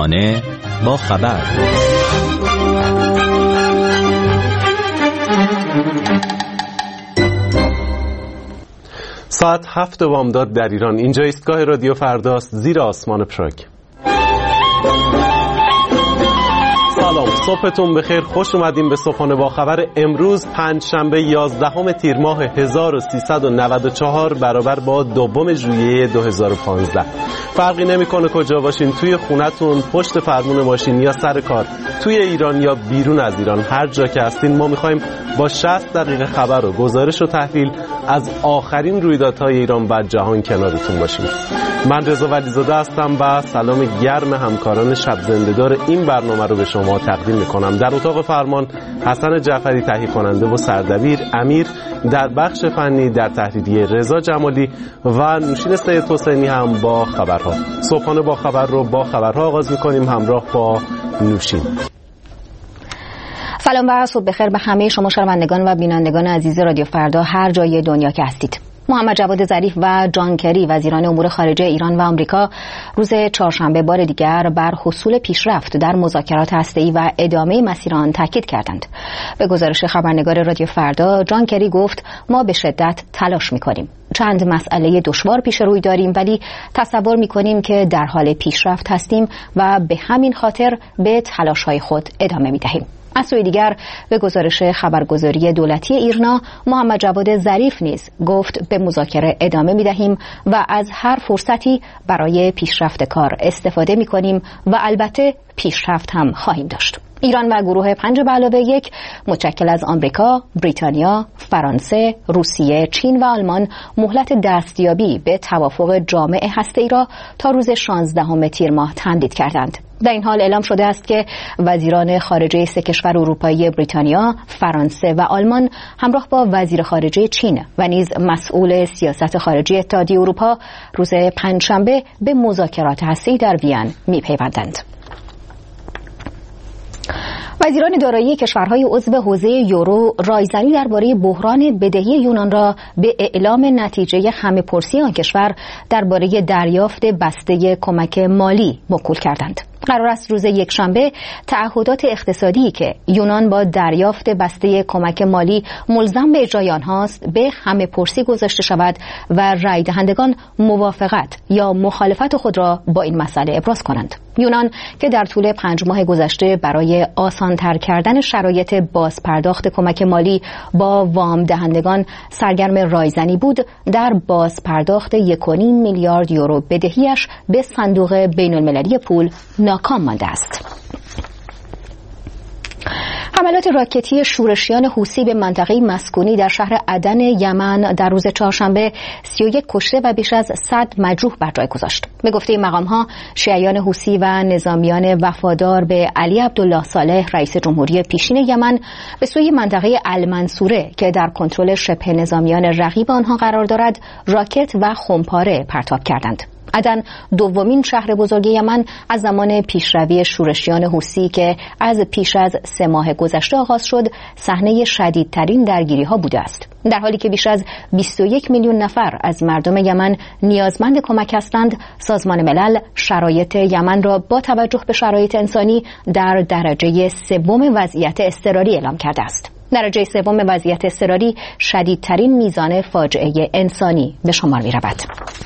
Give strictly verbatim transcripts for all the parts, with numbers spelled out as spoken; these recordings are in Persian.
صبحانه با خبر. ساعت هفت بامداد در ایران. اینجا ایستگاه رادیو فرداست، زیر آسمان پراگ. سلام، صبحتون بخیر، خوش اومدیم به صبحانه با خبر. امروز پنجشنبه یازدهم تیر ماه هزار و سیصد و نود و چهار برابر با دوم ژوئیه دو هزار و پانزده. فرقی نمیکنه کجا باشین، توی خونتون، پشت فرمون ماشین یا سر کار، توی ایران یا بیرون از ایران، هر جا که هستین ما میخوایم با شصت دقیقه خبر و گزارش و تحلیل از آخرین رویدادهای ایران و جهان کنارتون باشیم. من رضا ولیزاده هستم و سلام گرم همکاران شب زنده‌دار این برنامه رو به شما تقدیم میکنم. در اتاق فرمان حسن جعفری تهیه کننده و سردبیر، امیر در بخش فنی، در تحریریه رضا جمالی و نوشین سید حسینی هم با خبرها. صبحانه با خبر رو با خبرها آغاز میکنیم همراه با نوشین. سلام و صبح بخیر به همه شما شنوندگان و بینندگان عزیز رادیو فردا هر جای دنیا که هستید. محمد جواد ظریف و جان کری وزیران امور خارجه ایران و آمریکا روز چهارشنبه بار دیگر بر حصول پیشرفت در مذاکرات هسته‌ای و ادامه مسیر آن تاکید کردند. به گزارش خبرنگار رادیو فردا، جان کری گفت ما به شدت تلاش می‌کنیم. چند مسئله دشوار پیش روی داریم ولی تصور می‌کنیم که در حال پیشرفت هستیم و به همین خاطر به تلاش‌های خود ادامه می‌دهیم. از سوی دیگر به گزارش خبرگزاری دولتی ایرنا، محمد جواد ظریف نیز گفت به مذاکره ادامه می‌دهیم و از هر فرصتی برای پیشرفت کار استفاده می‌کنیم و البته پیشرفت هم خواهیم داشت. ایران و گروه پنج به علاوه یک متشکل از آمریکا، بریتانیا، فرانسه، روسیه، چین و آلمان مهلت دستیابی به توافق جامع هسته‌ای را تا روز شانزدهم تیر ماه تمدید کردند. در این حال اعلام شده است که وزیران خارجه سه کشور اروپایی بریتانیا، فرانسه و آلمان همراه با وزیر خارجه چین و نیز مسئول سیاست خارجی اتحادیه اروپا روز پنجشنبه به مذاکرات هسته‌ای در وین می‌پیوندند. وزیران دارایی کشورهای عضو حوزه یورو رایزنی درباره بحران بدهی یونان را به اعلام نتیجه همه‌پرسی آن کشور درباره دریافت بسته کمک مالی موکول کردند. قرار است روز یکشنبه تعهدات اقتصادی که یونان با دریافت بسته کمک مالی ملزم به اجرای آنهاست به همه‌پرسی گذاشته شود و رای دهندگان موافقت یا مخالفت خود را با این مسئله ابراز کنند. یونان که در طول پنج ماه گذشته برای آسان‌تر کردن شرایط بازپرداخت کمک مالی با وام دهندگان سرگرم رایزنی بود، در بازپرداخت یک و نیم میلیارد یورو بدهیش به صندوق بین‌المللی پول ناکام مانده است. حملات راکتی شورشیان حوثی به منطقه مسکونی در شهر عدن یمن در روز چهارشنبه سی و یک کشته و بیش از صد مجروح بر جای گذاشت. به گفته مقام‌ها، شیعیان حوثی و نظامیان وفادار به علی عبدالله صالح رئیس جمهوری پیشین یمن به سوی منطقه المنصوره که در کنترل شبه نظامیان رقیب آنها قرار دارد، راکت و خمپاره پرتاب کردند. عدن دومین شهر بزرگ یمن از زمان پیشروی شورشیان حوثی که از پیش از سه ماه گذشته آغاز شد صحنه شدیدترین درگیری‌ها بوده است، در حالی که بیش از بیست و یک میلیون نفر از مردم یمن نیازمند کمک هستند. سازمان ملل شرایط یمن را با توجه به شرایط انسانی در درجه سوم وضعیت اضطراری اعلام کرده است. درجه سوم وضعیت اضطراری شدیدترین میزان فاجعه انسانی به شمار می‌رود.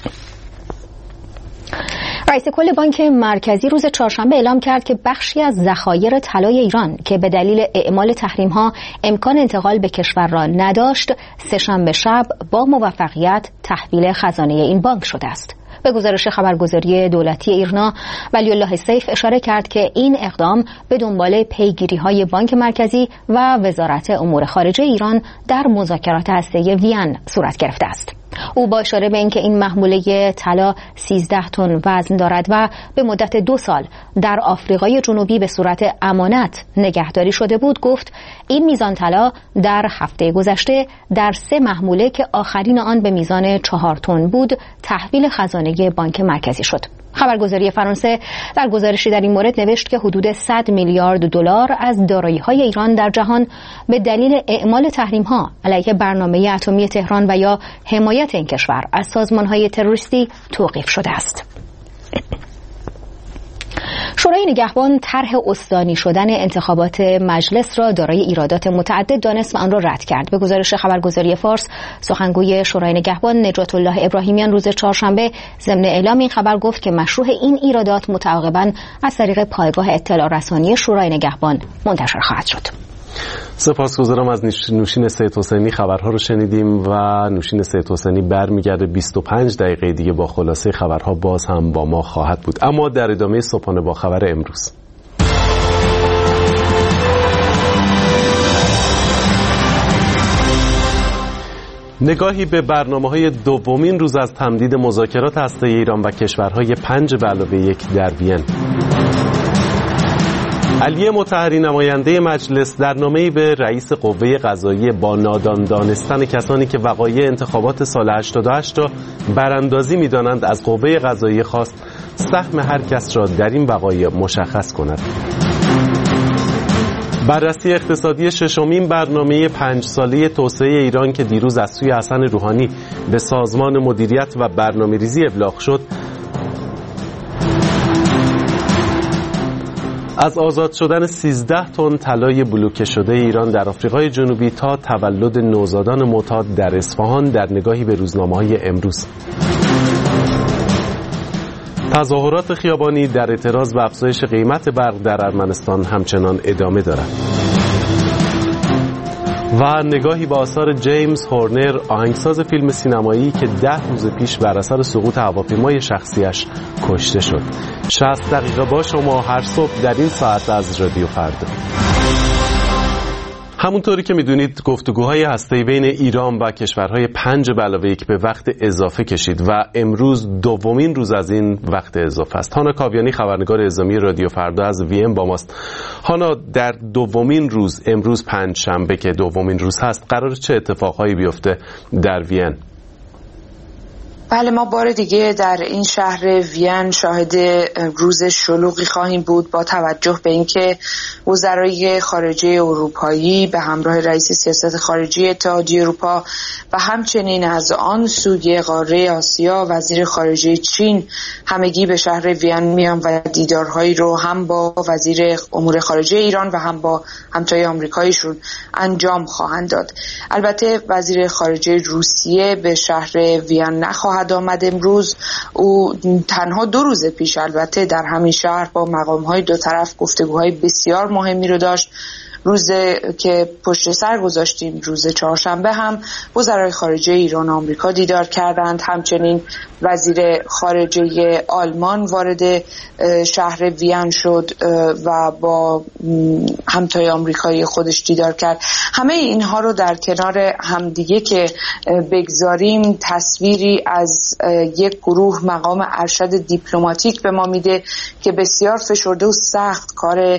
رئیس کل بانک مرکزی روز چهارشنبه اعلام کرد که بخشی از ذخایر طلای ایران که به دلیل اعمال تحریم‌ها امکان انتقال به کشور را نداشت، سه‌شنبه شب با موفقیت تحویل خزانه این بانک شده است. به گزارش خبرگزاری دولتی ایرنا، ولی الله سیف اشاره کرد که این اقدام به دنبال پیگیری‌های بانک مرکزی و وزارت امور خارجه ایران در مذاکرات هسته‌ای وین صورت گرفته است. او با اشاره به اینکه این محموله طلا سیزده تن وزن دارد و به مدت دو سال در آفریقای جنوبی به صورت امانت نگهداری شده بود، گفت این میزان طلا در هفته گذشته در سه محموله که آخرین آن به میزان چهار تن بود تحویل خزانه بانک مرکزی شد. خبرگزاری فرانسه در گزارشی در این مورد نوشت که حدود صد میلیارد دلار از دارایی‌های ایران در جهان به دلیل اعمال تحریم‌ها علیه برنامه اتمی تهران و یا حمایت این کشور از سازمان‌های تروریستی توقیف شده است. شورای نگهبان طرح استانی شدن انتخابات مجلس را دارای ایرادات متعدد دانست و آن را رد کرد. به گزارش خبرگزاری فارس، سخنگوی شورای نگهبان نجات الله ابراهیمیان روز چهارشنبه ضمن اعلام این خبر گفت که مشروع این ایرادات متعاقباً از طریق پایگاه اطلاع رسانی شورای نگهبان منتشر خواهد شد. سپاسگزارم از نوشین سید حسینی. خبرها رو شنیدیم و نوشین سید حسینی برمیگرده بیست و پنج دقیقه دیگه با خلاصه خبرها باز هم با ما خواهد بود. اما در ادامه صبحانه با خبر امروز، نگاهی به برنامه‌های دومین روز از تمدید مذاکرات هسته‌ای ایران و کشورهای پنج به علاوه یک در وین. علی مطهری نماینده مجلس در نامه‌ای به رئیس قوه قضاییه با نادان دانستن کسانی که وقایع انتخابات سال هشتاد و هشت را براندازی می‌دانند از قوه قضاییه خواست سهم هر کس را در این وقایع مشخص کند. بررسی اقتصادی ششمین برنامه پنج ساله توسعه ایران که دیروز از سوی حسن روحانی به سازمان مدیریت و برنامه‌ریزی ابلاغ شد، از آزاد شدن سیزده تن طلای بلوکه شده ایران در آفریقای جنوبی تا تولد نوزادان معتاد در اصفهان در نگاهی به روزنامه‌های امروز. تظاهرات خیابانی در اعتراض به افزایش قیمت برق در ارمنستان همچنان ادامه دارد. و نگاهی به آثار جیمز هورنر، آهنگساز فیلم سینمایی که ده روز پیش بر اثر سقوط هواپیمای شخصیش کشته شد. شصت دقیقه با شما هر صبح در این ساعت از رادیو فردا. همونطوری که میدونید گفتگوهای هسته‌ای بین ایران و کشورهای پنج به علاوه یک به وقت اضافه کشید و امروز دومین روز از این وقت اضافه است. هانا کاویانی خبرنگار اعزامی رادیو فردا از وین با ماست. هانا، در دومین روز، امروز پنج شنبه که دومین روز هست، قرار چه اتفاقهایی بیفته در وین؟ بله، ما بار دیگه در این شهر وین شاهد روز شلوغی خواهیم بود با توجه به اینکه وزرای خارجه اروپایی به همراه رئیس سیاست خارجی اتحادیه اروپا و همچنین از آن سوی قاره آسیا وزیر خارجه چین همگی به شهر وین میان و دیدارهایی رو هم با وزیر امور خارجه ایران و هم با همتای آمریکاییشون انجام خواهند داد. البته وزیر خارجه روسیه به شهر وین نخواهد آمد امروز. او تنها دو روز پیش البته در همین شهر با مقام‌های دو طرف گفتگوهای بسیار مهمی رو داشت. روز که پشت سر گذاشتیم، روز چهارشنبه، هم وزرای خارجه ایران و آمریکا دیدار کردند. همچنین وزیر خارجه آلمان وارد شهر وین شد و با همتای آمریکایی خودش دیدار کرد. همه اینها رو در کنار همدیگه که بگذاریم، تصویری از یک گروه مقام ارشد دیپلماتیک به ما میده که بسیار فشرده و سخت کار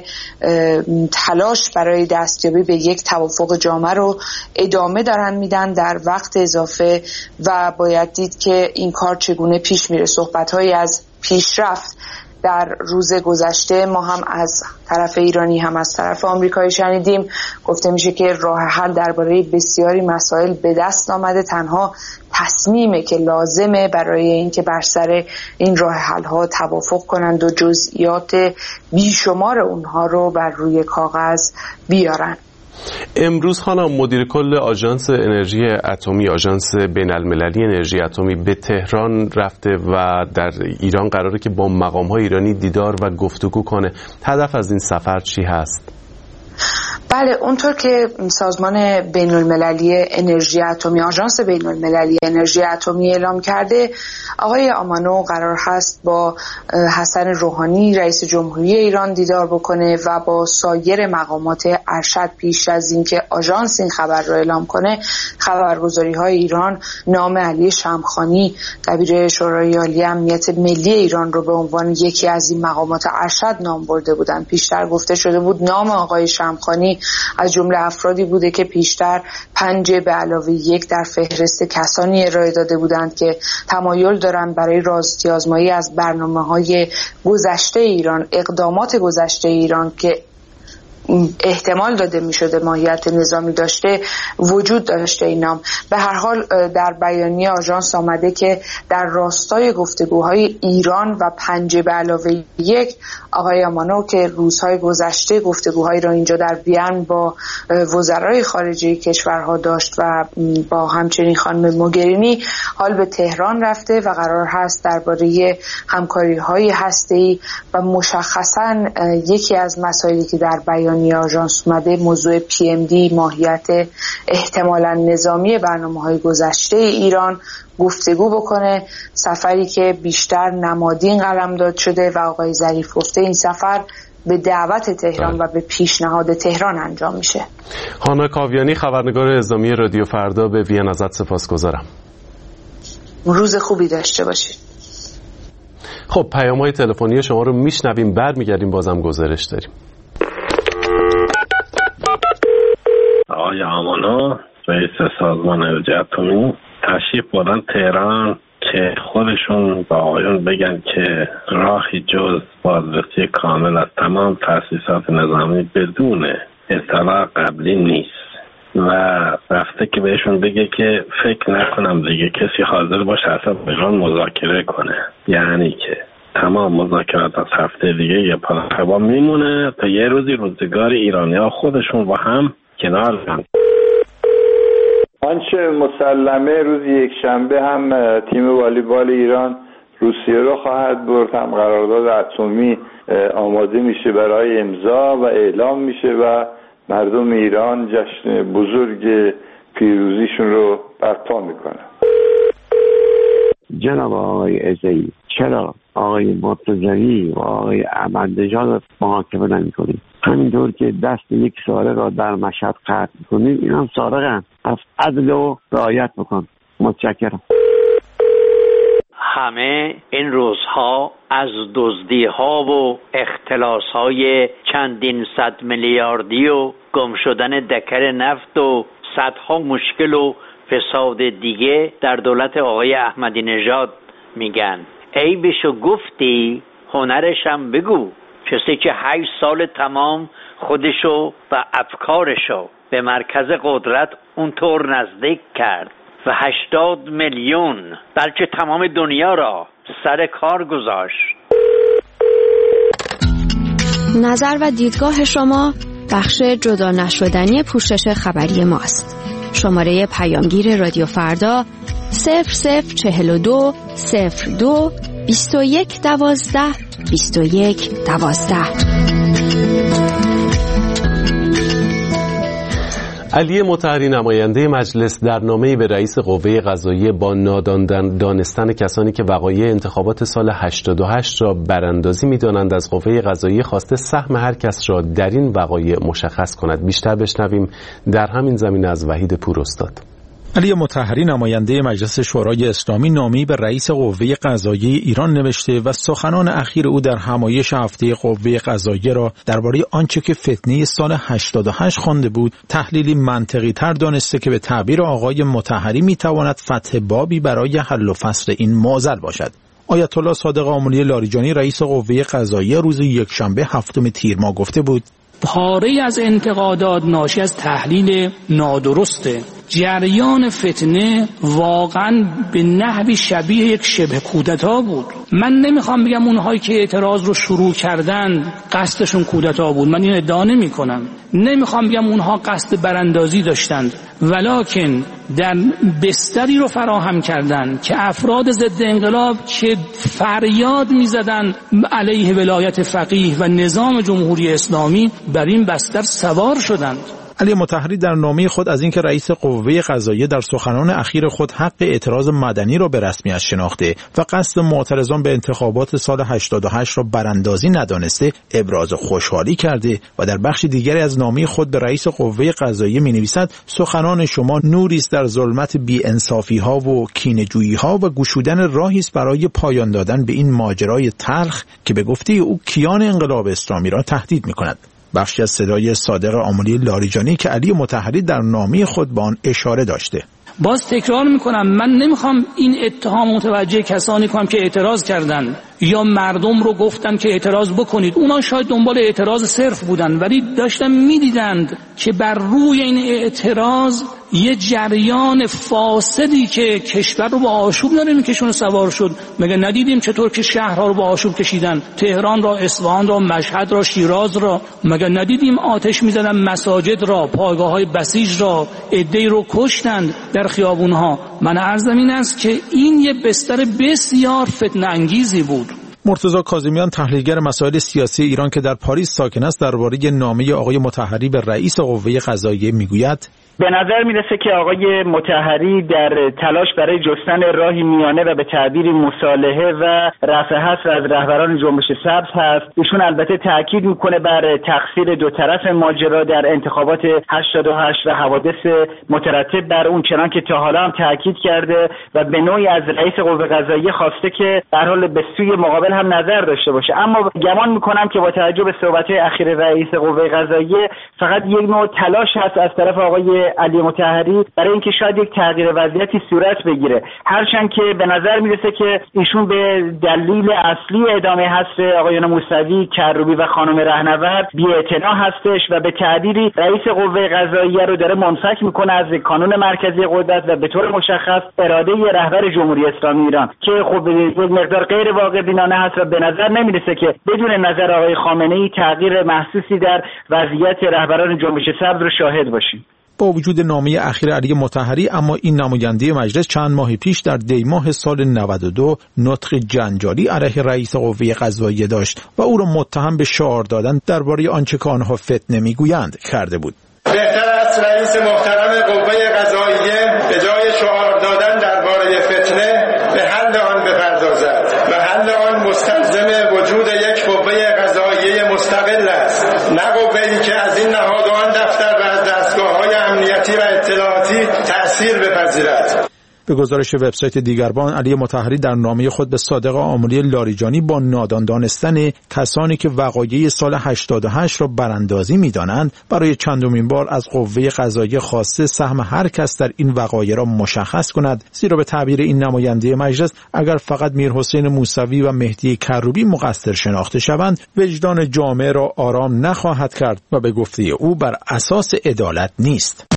تلاش برای دستیابی به یک توافق جامع رو ادامه دارن میدن در وقت اضافه و باید دید که این کار چگونه پیش میره. صحبت‌هایی از پیشرفت در روز گذشته ما هم از طرف ایرانی هم از طرف آمریکایی شنیدیم. گفته میشه که راه حل درباره بسیاری مسائل به دست آمده، تنها تصمیمه که لازمه برای اینکه بر سر این راه حل ها توافق کنند و جزئیات بیشمار اونها رو بر روی کاغذ بیارن. امروز خانم مدیر کل آژانس انرژی اتمی، آژانس بین المللی انرژی اتمی، به تهران رفته و در ایران قراره که با مقام‌های ایرانی دیدار و گفتگو کنه. هدف از این سفر چی هست؟ بله، اونطور که سازمان بین المللی انرژی اتمی، آژانس بین المللی انرژی اتمی اعلام کرده، آقای آمانو قرار هست با حسن روحانی رئیس جمهوری ایران دیدار بکنه و با سایر مقامات ارشد. پیش از اینکه آژانس این خبر رو اعلام کنه، خبرگزاری‌های ایران نام علی شمخانی دبیر شورای عالی امنیت ملی ایران رو به عنوان یکی از این مقامات ارشد نام برده بودن. پیشتر گفته شده بود نام آقای شمخانی از جمله افرادی بوده که پیشتر پنج به علاوه یک در فهرست کسانی ارائه داده بودند که تمایل دارند برای راستی آزمایی از برنامه‌های گذشته ایران، اقدامات گذشته ایران که احتمال داده می شده ماهیت نظامی داشته وجود داشته این نام. به هر حال در بیانیه آژانس آمده که در راستای گفتگوهای ایران و پنج به علاوه یک آقای آمانو که روزهای گذشته گفتگوهایی را اینجا در وین با وزرای خارجه کشورها داشت و با همچنین خانم موگرینی حال به تهران رفته و قرار هست درباره همکاری‌های هسته‌ای و مشخصاً یکی از مسائلی که در بیانیه آژانس اومده موضوع پی ام دی ماهیت احتمالاً نظامی برنامه‌های گذشته ایران گفتگو بکنه. سفری که بیشتر نمادین قلمداد شده و آقای ظریف گفته این سفر به دعوت تهران و به پیشنهاد تهران انجام میشه. هانا کاویانی، خبرنگار اعزامی رادیو فردا، به وین ازت سپاسگزارم. روز خوبی داشته باشید. خب پیام‌های تلفنی شما رو میشنویم، برمیگردیم بازم گزارش داریم. آقای آمانو رئیس سازمان انرژی اتمی تشریف بردن تهران که خودشون با آقایون بگن که راهی جز بازرسی کامل از تمام تأسیسات نظامی بدون اطلاع قبلی نیست و رفته که بهشون بگه که فکر نکنم دیگه کسی حاضر باشه اصلا با ایران مذاکره کنه، یعنی که تمام مذاکرات از هفته دیگه یه پا میمونه تا یه روزی روزگار ایرانی‌ها خودشون با هم کنار بیان. آنچه مسلمه روز یک شنبه هم تیم والیبال ایران روسیه رو خواهد برد، هم قرارداد اتمی آماده میشه برای امضا و اعلام میشه و مردم ایران جشن بزرگ پیروزیشون رو برپا میکنن. جناب آقای عزیزی، چرا آقای مرتضوی و آقای احمدنژاد رو محاکمه نمی‌کنید؟ همینطور که دست یک سارق را در مشهد قطع می‌کنید، این هم سارقن. از عدل و رعایت بکن. متشکرم. همه این روزها از دزدی‌ها و اختلاس‌های چندین صد میلیاردی و گم شدن دکر نفت و صدها مشکل و فساد دیگه در دولت آقای احمدی نژاد میگن. عیبشو گفتی، هنرشم بگو. کسی که هشت سال تمام خودشو و افکارشو به مرکز قدرت اونطور نزدیک کرد و هشتاد میلیون بلکه تمام دنیا را سر کار گذاشت. نظر و دیدگاه شما بخش جدا نشدنی پوشش خبری ماست. شماره پیامگیر رادیو فردا صفر صفر چهل و دو صفر دو بیست و یک دوازده بیست و یک دوازده. علی مطهری نماینده مجلس در نامه‌ای به رئیس قوه قضاییه با نادان دانستن کسانی که وقایع انتخابات سال هشتاد و هشت را براندازی می‌دانند از قوه قضاییه خواسته سهم هر کس را در این وقایع مشخص کند. بیشتر بشنویم در همین زمینه از وحید پوراستاد. علی مطهری نماینده مجلس شورای اسلامی نامه‌ای به رئیس قوه قضاییه ایران نوشته و سخنان اخیر او در همایش هفته قوه قضاییه را درباره آنچه که فتنه سال هشتاد و هشت خوانده بود تحلیلی منطقی تر دانسته که به تعبیر آقای مطهری میتواند فتح بابی برای حل و فصل این معضل باشد. آیت الله صادق آملی لاریجانی رئیس قوه قضاییه روز یکشنبه هفتم تیر ماه گفته بود: پاره از انتقادات ناشی از تحلیل نادرسته. جریان فتنه واقعا به نحوی شبیه یک شبه کودتا بود. من نمیخوام بگم اونهایی که اعتراض رو شروع کردن قصدشون کودتا بود، من این ادعا نمی کنم. نمیخوام بگم اونها قصد براندازی داشتند، ولکن در بستری رو فراهم کردن که افراد ضد انقلاب که فریاد میزدن علیه ولایت فقیه و نظام جمهوری اسلامی بر این بستر سوار شدند. علی مطهری در نامه خود از اینکه رئیس قوه قضاییه در سخنان اخیر خود حق اعتراض مدنی را به رسمیت شناخته و قصد معترضان به انتخابات سال هشتاد و هشت را براندازی ندانسته ابراز خوشحالی کرده و در بخش دیگری از نامه خود به رئیس قوه قضاییه می‌نویسد: سخنان شما نوری است در ظلمت بی‌انصافی‌ها و کینه‌جویی‌ها و گشودن راهی است برای پایان دادن به این ماجرای تلخ که به گفته او کیان انقلاب اسلامی را تهدید می‌کند. بخشی از صدای صادق آملی لاریجانی که علی مطهری در نامه خود به آن اشاره داشته. باز تکرار میکنم، من نمیخوام این اتهام متوجه کسانی کنم که اعتراض کردن. یا مردم رو گفتن که اعتراض بکنید. اونا شاید دنبال اعتراض صرف بودن، ولی داشتن میدیدند که بر روی این اعتراض یه جریان فاسدی که کشور رو با آشوب داره میکشونه سوار شد. مگه ندیدیم چطور که شهرها رو با آشوب کشیدن؟ تهران را، اصفهان را، مشهد را، شیراز را. مگه ندیدیم آتش میزدن مساجد را، پایگاه‌های بسیج را، عده‌ای رو کشتند در خیابونها. من عرضم این است که این یه بستر بسیار فتنه انگیزی بود. مرتضی کاظمیان، تحلیلگر مسائل سیاسی ایران که در پاریس ساکن است، درباره نامه آقای مطهری به رئیس قوه قضاییه میگوید: به نظر میرسه که آقای مطهری در تلاش برای جستن راهی میانه و به تعبیری مصالحه و رفع حصر از رهبران جنبش سبز هست. ایشون البته تاکید میکنه بر تقصیر دو طرف ماجرا در انتخابات هشتاد و هشت و حوادث مترتب بر اون، چنان که تا حالا هم تاکید کرده و به نوعی از رئیس قوه قضاییه خواسته که در حال به سوی مقابل هم نظر داشته باشه. اما گمان میکنم که با توجه به صحبت‌های اخیر رئیس قوه قضاییه فقط یک نوع تلاش هست از طرف آقای علی مطهری برای اینکه شاید یک تغییر وضعیتی صورت بگیره، هرچند که به نظر میرسه که ایشون به دلیل اصلی ادامه حذف آقایان موسوی، کروبی و خانم رهنورد بی‌اعتنا هستش و به تعبیری رئیس قوه قضاییه رو داره منفک میکنه از کانون مرکزی قدرت و به طور مشخص اراده رهبر جمهوری اسلامی ایران که خب یک مقدار غیر واقع بینانه هست و به نظر نمیرسه که بدون نظر آقای خامنه‌ای تغییر محسوسی در وضعیت رهبران جنبش سبز رو شاهد باشیم. با وجود نامه اخیر علی مطهری، اما این نماینده مجلس چند ماه پیش در دی ماه سال نود و دو نطق جنجالی علیه رئیس قوه قضاییه داشت و او را متهم به شعار دادن درباره آنچه که آنها فتنه میگویند کرده بود. بهتر است رئیس محترم قوه قضاییه به جای شعار دادن درباره فتنه به حل آن بپردازد و حل آن مستلزم وجود یک قوه قضاییه مستقل است، نه قوه‌ای که از این نهادان دفتر و از دستگاه‌های امنیتی و اطلاعاتی تأثیر بپذیرد. به گزارش وبسایت دیگربان، علی مطهری در نامه خود به صادق آملی لاریجانی با نادان دانستن کسانی که وقایع سال هشتاد و هشت را براندازی می‌دانند برای چندمین بار از قوه قضاییه خواسته سهم هر کس در این وقایع را مشخص کند، زیرا به تعبیر این نماینده مجلس اگر فقط میرحسین موسوی و مهدی کروبی مقصر شناخته شوند، وجدان جامعه را آرام نخواهد کرد و به گفته او بر اساس عدالت نیست.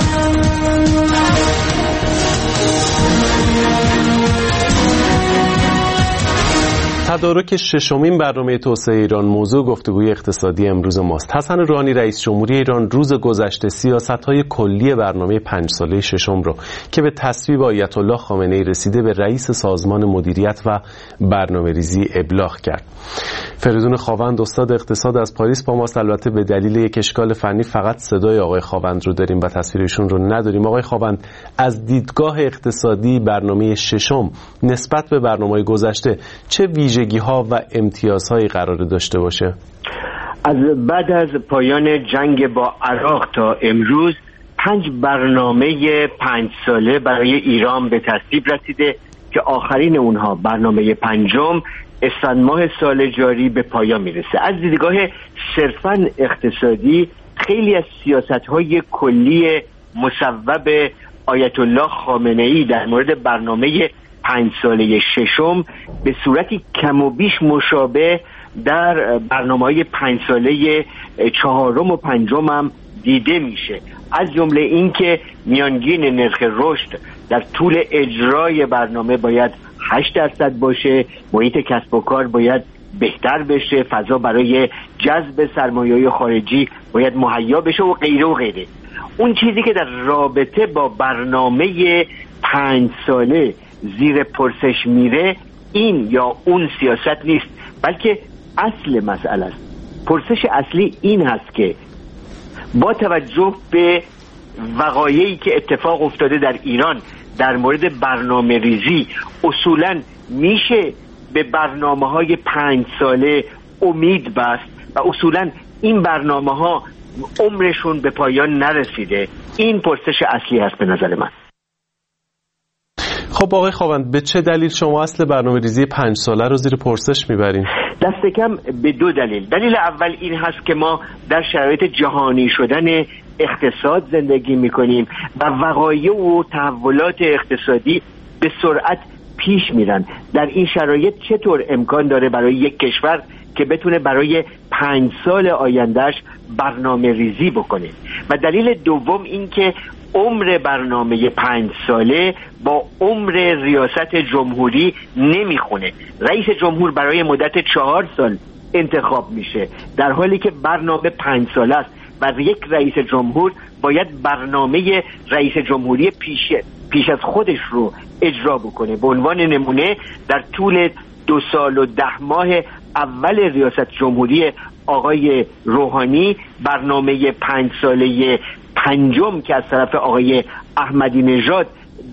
تدارک ششمین برنامه توسعه ایران موضوع گفتگوی اقتصادی امروز ماست. حسن روحانی رئیس جمهوری ایران روز گذشته سیاست‌های کلی برنامه پنج ساله ششم رو که به تصویب آیت الله خامنه‌ای رسیده به رئیس سازمان مدیریت و برنامه‌ریزی ابلاغ کرد. فریدون خاوند استاد اقتصاد از پاریس با ماست. البته به دلیل یک اشکال فنی فقط صدای آقای خاوند رو داریم و تصویرشون رو نداریم. آقای خاوند، از دیدگاه اقتصادی برنامه ششم نسبت به برنامه‌های گذشته چه ویژگی‌ها و امتیازهایی قرار داشته باشه؟ از بعد از پایان جنگ با عراق تا امروز پنج برنامه پنج ساله برای ایران به تصویب رسیده که آخرین اونها برنامه پنجم اسفند ماه سال جاری به پایان میرسه. از دیدگاه صرفاً اقتصادی خیلی از سیاست‌های کلی مصوب آیت الله خامنه‌ای در مورد برنامه پنج ساله ششم به صورتی کم و بیش مشابه در برنامه‌های پنج ساله چهارم و پنجم هم دیده میشه، از جمله این که میانگین نرخ رشد در طول اجرای برنامه باید هشت درصد باشه، محیط کسب و کار باید بهتر بشه، فضا برای جذب سرمایه‌های خارجی باید مهیا بشه و غیره و غیره. اون چیزی که در رابطه با برنامه پنج ساله زیر پرسش میره این یا اون سیاست نیست، بلکه اصل مسئله است. پرسش اصلی این هست که با توجه به وقایعی که اتفاق افتاده در ایران در مورد برنامه ریزی، اصولاً میشه به برنامه های پنج ساله امید بست و اصولاً این برنامه ها عمرشون به پایان نرسیده. این پرسش اصلی هست به نظر من. خب آقای خاوند، به چه دلیل شما اصل برنامه ریزی پنج ساله رو زیر پرسش میبرین؟ دست کم به دو دلیل. دلیل اول این هست که ما در شرایط جهانی شدن اقتصاد زندگی میکنیم و وقایع و تحولات اقتصادی به سرعت پیش میرن. در این شرایط چطور امکان داره برای یک کشور که بتونه برای پنج سال آیندهش برنامه ریزی بکنه؟ و دلیل دوم این که عمر برنامه پنج ساله با عمر ریاست جمهوری نمیخونه. رئیس جمهور برای مدت چهار سال انتخاب میشه، در حالی که برنامه پنج ساله است و یک رئیس جمهور باید برنامه رئیس جمهوری پیش پیش از خودش رو اجرا بکنه. به عنوان نمونه در طول دو سال و ده ماه اول ریاست جمهوری آقای روحانی برنامه پنج ساله پنجم که از طرف آقای احمدی نژاد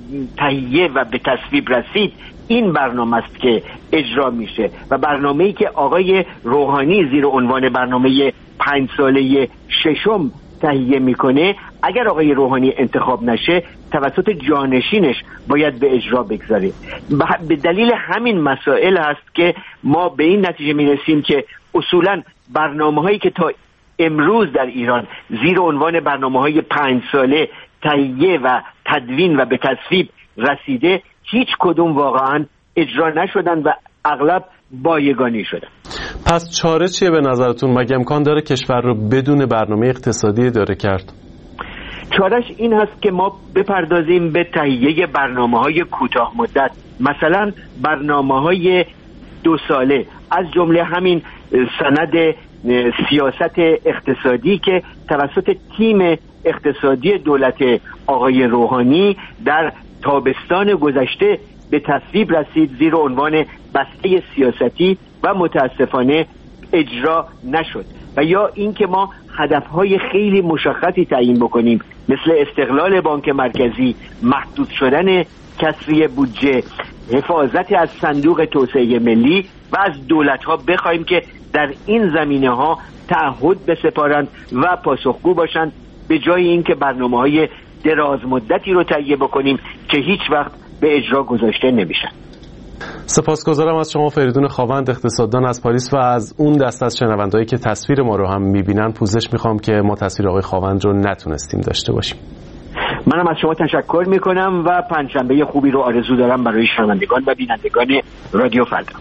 تهیه و به تصویب رسید این برنامه است که اجرا میشه و برنامه‌ای که آقای روحانی زیر عنوان برنامه پنج ساله ششم تهیه میکنه اگر آقای روحانی انتخاب نشه توسط جانشینش باید به اجرا بگذاره. به دلیل همین مسائل هست که ما به این نتیجه میرسیم که اصولاً برنامه‌هایی که تا امروز در ایران زیر عنوان برنامه‌های پنج ساله تهیه و تدوین و به تصویب رسیده هیچ کدوم واقعاً اجرا نشدن و اغلب بایگانی شدن. پس چاره چیه به نظرتون؟ مگه امکان داره کشور رو بدون برنامه اقتصادی اداره کرد؟ چارش این هست که ما بپردازیم به تهیه برنامه‌های کوتاه مدت، مثلا برنامه‌های دو ساله، از جمله همین سند سیاست اقتصادی که توسط تیم اقتصادی دولت آقای روحانی در تابستان گذشته به تصویب رسید زیر عنوان بسته سیاستی و متاسفانه اجرا نشد. و یا اینکه ما هدفهای خیلی مشخصی تعیین بکنیم مثل استقلال بانک مرکزی، محدود شدن کسری بودجه، حفاظت از صندوق توسعه ملی و از دولت‌ها بخوایم که در این زمینه‌ها تعهد بسپارند و پاسخگو باشند، به جای اینکه برنامه‌های دراز مدتی رو تهیه بکنیم که هیچ وقت به اجرا گذاشته نمیشن. سپاسگزارم از شما فریدون خاوند، اقتصاددان از پاریس و از اون دست از شنوندهایی که تصویر ما رو هم میبینن. پوزش میخوام که ما تصویر آقای خاوند رو نتونستیم داشته باشیم. منم از شما تشکر میکنم و پنجشنبه خوبی رو آرزو دارم برای شنوندگان و بینندگان رادیو فردا.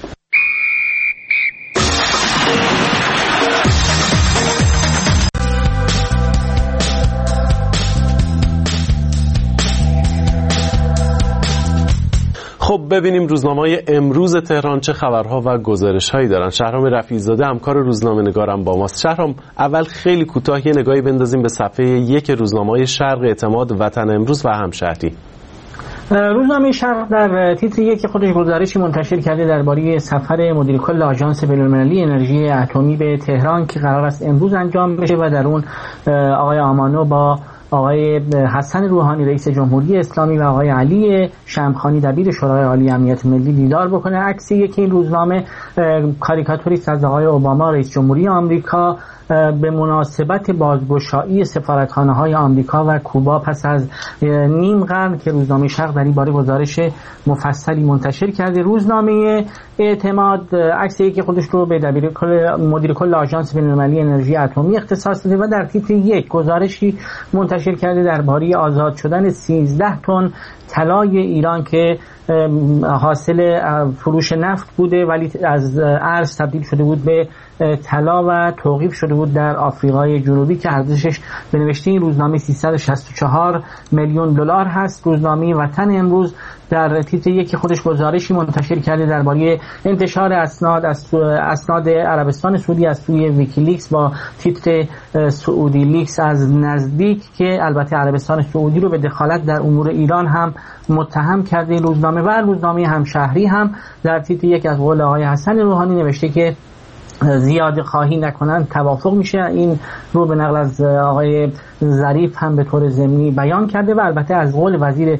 خب ببینیم روزنامه‌های امروز تهران چه خبرها و گزارش‌هایی دارن. شهرام رفیع‌زاده همکار روزنامه‌نگارم با ماست. شهرام، اول خیلی کوتاه یه نگاهی بندازیم به صفحه یک روزنامه‌های شرق اعتماد، وطن امروز و همشهری. روزنامه شرق در تیتر یک خودش گزارشی منتشر کرده درباره سفر مدیر کل آژانس بین‌المللی انرژی اتمی به تهران که قرار است امروز انجام بشه و در اون آقای آمانو با آقای حسن روحانی رئیس جمهوری اسلامی و آقای علی شمخانی دبیر شورای عالی امنیت ملی دیدار بکنه. عکسی یکی این روزنامه کاریکاتوری است از آقای اوباما رئیس جمهوری آمریکا به مناسبت بازگشایی سفارتخانه‌های آمریکا و کوبا پس از نیم قرن که روزنامه شرق در این باره گزارش مفصلی منتشر کرده. روزنامه اعتماد عکسی که خودش رو به دبیر کل مدیر کل آژانس بین‌المللی انرژی اتمی اختصاص داده و در تیتر یک گزارشی منتشر کرده درباره آزاد شدن سیزده تن طلای ایران که حاصل فروش نفت بوده ولی از ارز تبدیل شده بود به طلا و توقیف شده بود در آفریقای جنوبی که ارزشش به نوشته این روزنامه سیصد و شصت و چهار میلیون دلار هست. روزنامه وطن امروز در تیتر یک خودش گزارشی منتشر کرده درباره انتشار اسناد از اسناد عربستان سعودی از سوی ویکیلیکس با تیتر سعودی لیکس از نزدیک که البته عربستان سعودی رو به دخالت در امور ایران هم متهم کرده. روزنامه و روزنامه همشهری هم در تیتر یک از قول آقای حسن روحانی نوشته که زیاده خواهی نکنند توافق میشه. این رو به نقل از آقای ظریف هم به طور ضمنی بیان کرده و البته از قول وزیر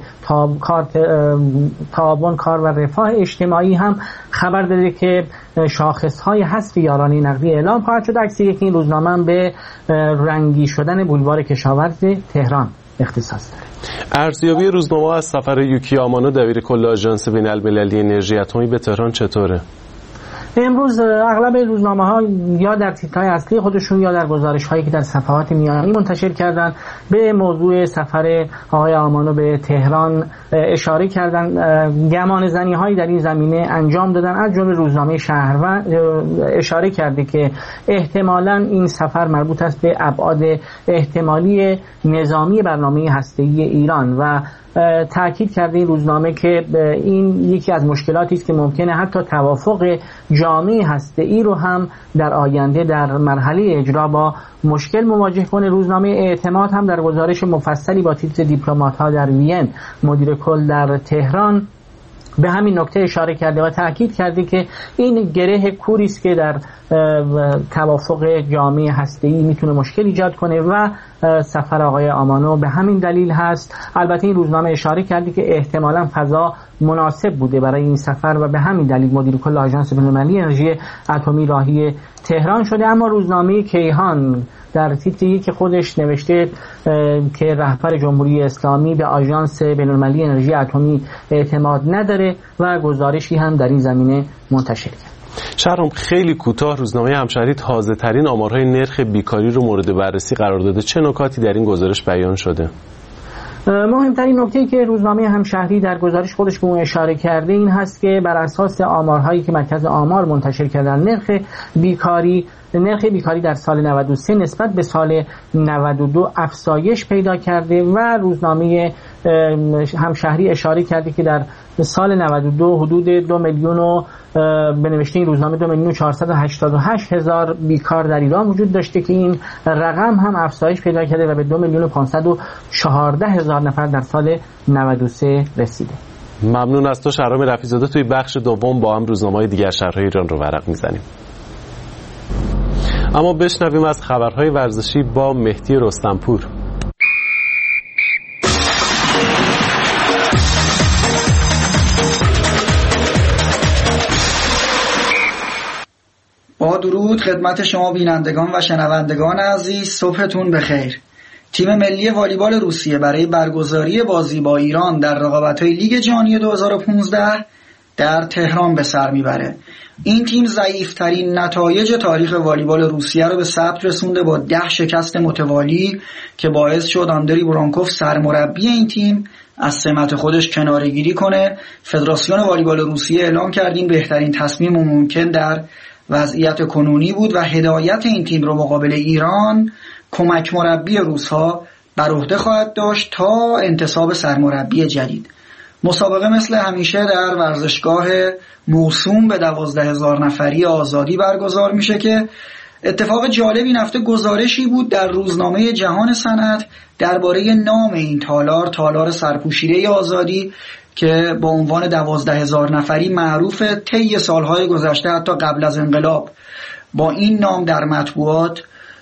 تعاون کار و رفاه اجتماعی هم خبر داده که شاخصهای حذف یارانه نقدی اعلام خواهد شد. عکسی که این روزنامه هم به رنگی شدن بولوار کشاورز تهران اختصاص داره. ارزیابی روزنامه از سفر یوکی آمانو دبیر کل آژانس بین‌المللی انرژی اتمی به تهران چطوره؟ امروز اغلب روزنامه‌ها یا در تیترهای اصلی خودشون یا در گزارش‌هایی که در صفحات میانی منتشر کردن به موضوع سفر آقای آمانو به تهران اشاره کردن، گمانه‌زنی‌هایی در این زمینه انجام دادن. از جمله روزنامه شهروند اشاره کرده که احتمالاً این سفر مربوط است به ابعاد احتمالی نظامی برنامه هسته‌ای ایران و تأکید کرده این روزنامه که این یکی از مشکلاتی است که ممکنه حتی توافق جامع هسته‌ای رو هم در آینده در مرحله اجرا با مشکل مواجه کنه. روزنامه اعتماد هم در گزارش مفصلی با تیتر دیپلمات‌ها در وین، مدیر کل در تهران، به همین نکته اشاره کرده و تأکید کرده که این گره کوری است که در توافق جامع هسته‌ای میتونه مشکل ایجاد کنه و سفر آقای آمانو به همین دلیل هست. البته این روزنامه اشاره کرده که احتمالاً فضا مناسب بوده برای این سفر و به همین دلیل مدیر کل آژانس بین‌المللی انرژی اتمی راهی تهران شده. اما روزنامه کیهان در تیتری که خودش نوشته که رهبر جمهوری اسلامی به آژانس بین‌المللی انرژی اتمی اعتماد نداره و گزارشی هم در این زمینه منتشر کرد. شهرام، خیلی کوتاه روزنامه همشهری تازه ترین آمارهای نرخ بیکاری رو مورد بررسی قرار داده. چه نکاتی در این گزارش بیان شده؟ مهمترین نکته‌ای که روزنامه همشهری در گزارش خودش به اون اشاره کرده این هست که بر اساس آمارهایی که مرکز آمار منتشر کردن، نرخ بیکاری نرخ بیکاری در سال نود و سه نسبت به سال نود و دو افزایش پیدا کرده و روزنامه همشهری اشاره کرده که در سال نود و دو حدود دو میلیون و به نوشته این روزنامه دو میلیون و چهارصد و هشتاد و هشت هزار بیکار در ایران وجود داشته که این رقم هم افزایش پیدا کرده و به دو میلیون و پانصد و چهارده هزار نفر در سال نود و سه رسیده. ممنون از تو شهرام رفیع‌زاده. توی بخش دوم با هم روزنامه‌های دیگر شهرهای ایران رو ورق میزنیم. اما بشنویم از خبرهای ورزشی با مهدی رستمپور. با درود خدمت شما بینندگان و شنوندگان عزیز، صبحتون بخیر. تیم ملی والیبال روسیه برای برگزاری بازی با ایران در رقابت‌های لیگ جهانی دو هزار و پانزده در تهران به سر میبره. این تیم ضعیف‌ترین نتایج تاریخ والیبال روسیه رو به ثبت رسونده با ده شکست متوالی که باعث شد آندری برانکوف سرمربی این تیم از سمت خودش کناره‌گیری کنه. فدراسیون والیبال روسیه اعلام کرد این بهترین تصمیم ممکن در وضعیت کنونی بود و هدایت این تیم رو مقابل ایران کمک مربی روس‌ها بر عهده خواهد داشت تا انتصاب سرمربی جدید. مسابقه مثل همیشه در ورزشگاه موسوم به دوازده هزار نفری آزادی برگزار میشه که اتفاق جالب این هفته گزارشی بود در روزنامه جهان صنعت درباره نام این تالار، تالار سرپوشیده آزادی که با عنوان دوازده هزار نفری معروف طی سالهای گذشته حتی قبل از انقلاب با این نام در مطبوعات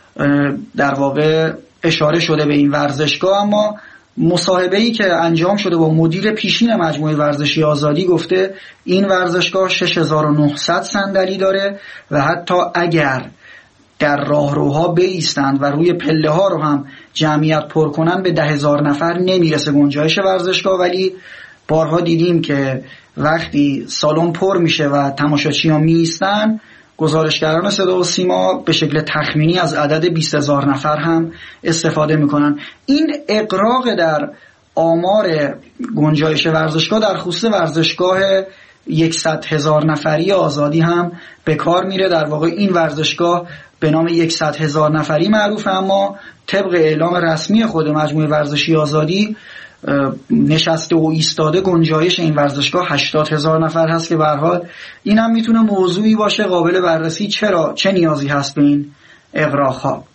در واقع اشاره شده به این ورزشگاه. اما مصاحبه‌ای که انجام شده با مدیر پیشین مجموعه ورزشی آزادی گفته این ورزشگاه شش هزار و نهصد صندلی داره و حتی اگر در راهروها بایستند و روی پله ها رو هم جمعیت پر کنن به ده هزار نفر نمیرسه گنجایش ورزشگاه. ولی بارها دیدیم که وقتی سالن پر میشه و تماشاچیان میایستن، گزارشگران صدا و سیما به شکل تخمینی از عدد بیست هزار نفر هم استفاده میکنن. این اغراق در آمار گنجایش ورزشگاه در خصوص ورزشگاه صد هزار نفری آزادی هم به کار میره. در واقع این ورزشگاه به نام صد هزار نفری معروف، اما طبق اعلام رسمی خود مجموعه ورزشی آزادی نشسته و ایستاده گنجایش این ورزشگاه هشتاد هزار نفر هست که به هر حال این هم میتونه موضوعی باشه قابل بررسی چرا چه نیازی هست به این اغراق‌ها.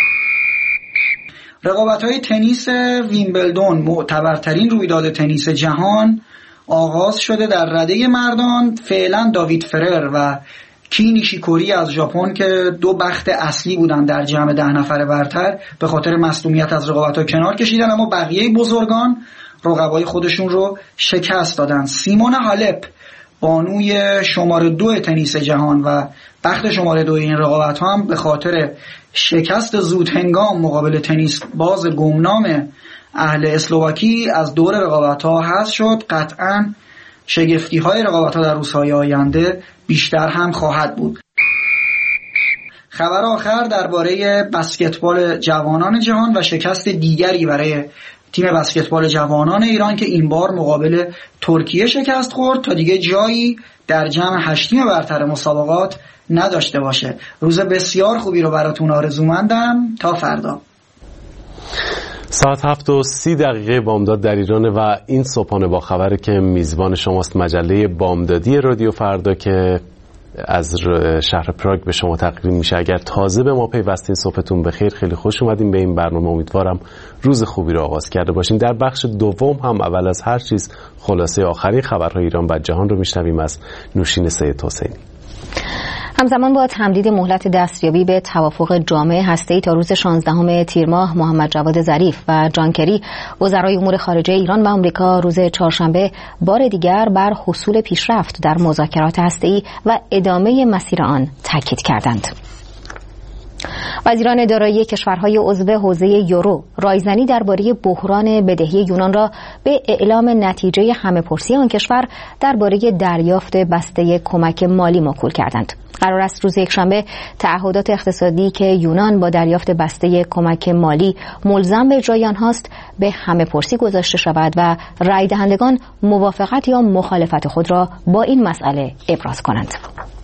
رقابت‌های تنیس ویمبلدون، معتبرترین رویداد تنیس جهان، آغاز شده. در رده مردان فعلا داوید فرر و کی نیشیکوری از ژاپن که دو بخت اصلی بودن در جمع ده نفر برتر به خاطر مصدومیت از رقابت‌ها کنار کشیدن، اما بقیه بزرگان رقبای خودشون رو شکست دادن. سیمون هالپ، بانوی شماره دو تنیس جهان و بخت شماره دو این رقابت‌ها هم به خاطر شکست زود هنگام مقابل تنیس باز گمنام اهل اسلواکی از دور رقابت‌ها حذف شد. قطعاً شگفتی‌های رقابت‌ها در روزهای آینده بیشتر هم خواهد بود. خبر آخر درباره بسکتبال جوانان جهان و شکست دیگری برای تیم بسکتبال جوانان ایران که این بار مقابل ترکیه شکست خورد تا دیگه جایی در جمع هشت تیم برتر مسابقات نداشته باشه. روز بسیار خوبی رو براتون آرزومندم. تا فردا. ساعت هفت و سی دقیقه بامداد در ایران و این صبحانه با خبر که میزبان شماست مجله بامدادی رادیو فردا که از شهر پراگ به شما تقدیم میشه. اگر تازه به ما پیوستین صبحتون بخیر، خیلی خوش اومدین به این برنامه. امیدوارم روز خوبی رو آغاز کرده باشین. در بخش دوم هم اول از هر چیز خلاصه آخرین خبرهای ایران و جهان رو میشنویم از نوشین سید حسینی. همزمان با تمدید مهلت دستیابی به توافق جامع هسته‌ای تا روز شانزدهم تیر ماه، محمد جواد ظریف و جان کری وزرای امور خارجه ایران و آمریکا روز چهارشنبه بار دیگر بر حصول پیشرفت در مذاکرات هسته‌ای و ادامه مسیر آن تاکید کردند. وزیران دارایی کشورهای عضو حوزه یورو رایزنی درباره بحران بدهی یونان را به اعلام نتیجه همه‌پرسی آن کشور درباره دریافت بسته کمک مالی موکول کردند. قرار است روز یکشنبه تعهدات اقتصادی که یونان با دریافت بسته کمک مالی ملزم به اجرای آنهاست به همه‌پرسی گذاشته شود و رای دهندگان موافقت یا مخالفت خود را با این مسئله ابراز کنند.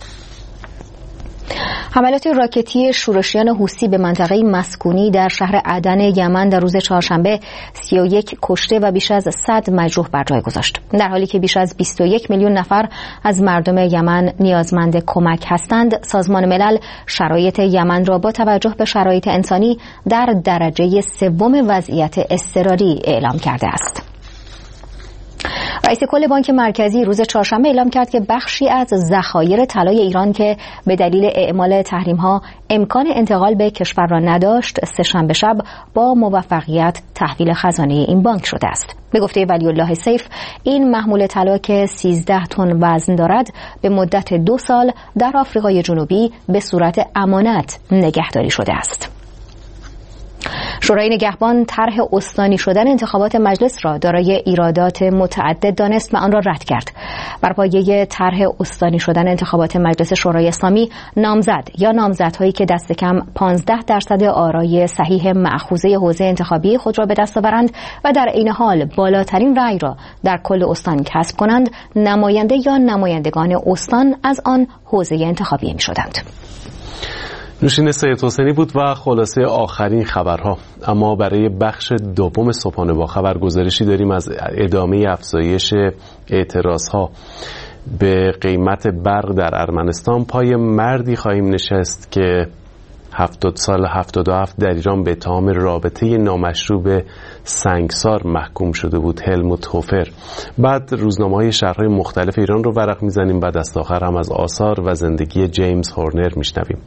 حملات راکتی شورشیان حوثی به منطقه مسکونی در شهر عدن یمن در روز چهارشنبه سی و یک کشته و بیش از صد مجروح بر جای گذاشت، در حالی که بیش از بیست و یک میلیون نفر از مردم یمن نیازمند کمک هستند. سازمان ملل شرایط یمن را با توجه به شرایط انسانی در درجه سوم وضعیت اضطراری اعلام کرده است. رئیس کل بانک مرکزی روز چهارشنبه اعلام کرد که بخشی از ذخایر طلای ایران که به دلیل اعمال تحریم‌ها امکان انتقال به کشور را نداشت، سه‌شنبه شب با موفقیت تحویل خزانه این بانک شده است. به گفته ولی الله سیف، این محمول طلا که سیزده تن وزن دارد به مدت دو سال در آفریقای جنوبی به صورت امانت نگهداری شده است. شورای نگهبان طرح استانی شدن انتخابات مجلس را دارای ایرادات متعدد دانست و آن را رد کرد. بر پایه طرح استانی شدن انتخابات مجلس شورای اسلامی، نامزد یا نامزدهایی که دست کم پانزده درصد آرای صحیح مأخوذه حوزه انتخابی خود را به دست آورند و در عین حال بالاترین رأی را در کل استان کسب کنند، نماینده یا نمایندگان استان از آن حوزه انتخابی می‌شدند. نوشین سید حسینی بود و خلاصه آخرین خبرها. اما برای بخش دوم صبحانه با خبر گزارشی داریم از ادامه افزایش اعتراضها به قیمت برق در ارمنستان. پای مردی خواهیم نشست که هفتاد سال هفتاد و هفت در ایران به اتهام رابطه نامشروع به سنگسار محکوم شده بود، هلموت هوفر. بعد روزنامه‌های شهرهای مختلف ایران رو ورق میزنیم و دست آخر هم از آثار و زندگی جیمز هورنر میشنویم.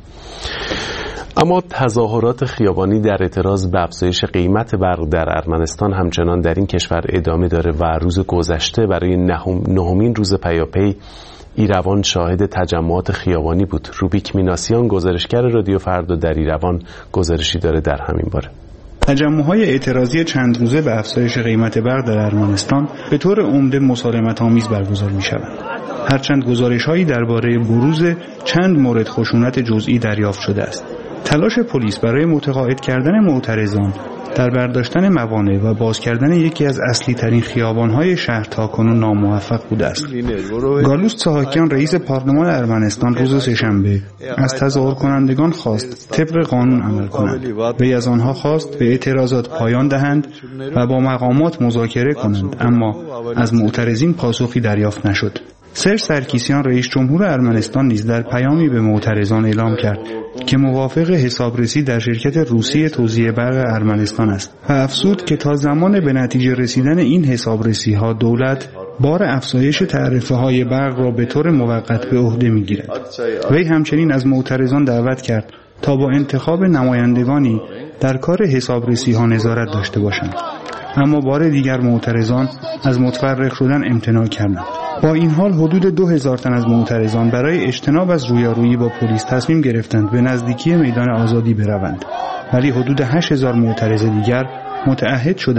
اما تظاهرات خیابانی در اعتراض به افزایش قیمت برق در ارمنستان همچنان در این کشور ادامه داره و روز گذشته برای نهم، نهمین روز پیاپی ایروان شاهد تجمعات خیابانی بود. روبیک میناسیان گزارشگر رادیو فردا در ایروان گزارشی داره در همین باره. تجمع‌های اعتراضی چند روزه به افزایش قیمت برق در ارمنستان به طور عمده مسالمت‌آمیز برگزار می‌شوند. هرچند گزارش‌هایی درباره بروز چند مورد خشونت جزئی دریافت شده است. تلاش پلیس برای متقاعد کردن معترضان در برداشتن موانع و باز کردن یکی از اصلی ترین خیابان‌های شهر تاکنون ناموفق بوده است. گالوس ساهاکیان رئیس پارلمان ارمنستان روز سه‌شنبه از تظاهر کنندگان خواست طبق قانون عمل کنند. وی از آنها خواست به اعتراضات پایان دهند و با مقامات مذاکره کنند، اما از معترضین پاسخی دریافت نشد. سرژ سرکیسیان رئیس جمهور ارمنستان نیز در پیامی به معترضان اعلام کرد که موافق حسابرسی در شرکت روسی توزیع برق ارمنستان است و افزود که تا زمان به نتیجه رسیدن این حسابرسی ها دولت بار افزایش تعرفه های برق را به طور موقت به عهده میگیرد. وی همچنین از معترضان دعوت کرد تا با انتخاب نمایندگانی در کار حسابرسی ها نظارت داشته باشند، اما بار دیگر معترضان از متفرق شدن امتناع کردند. با این حال حدود دو هزار تن از معترضان برای اجتناب از رویارویی با پلیس تصمیم گرفتند به نزدیکی میدان آزادی بروند، ولی حدود هشت هزار معترض دیگر متعهد شدند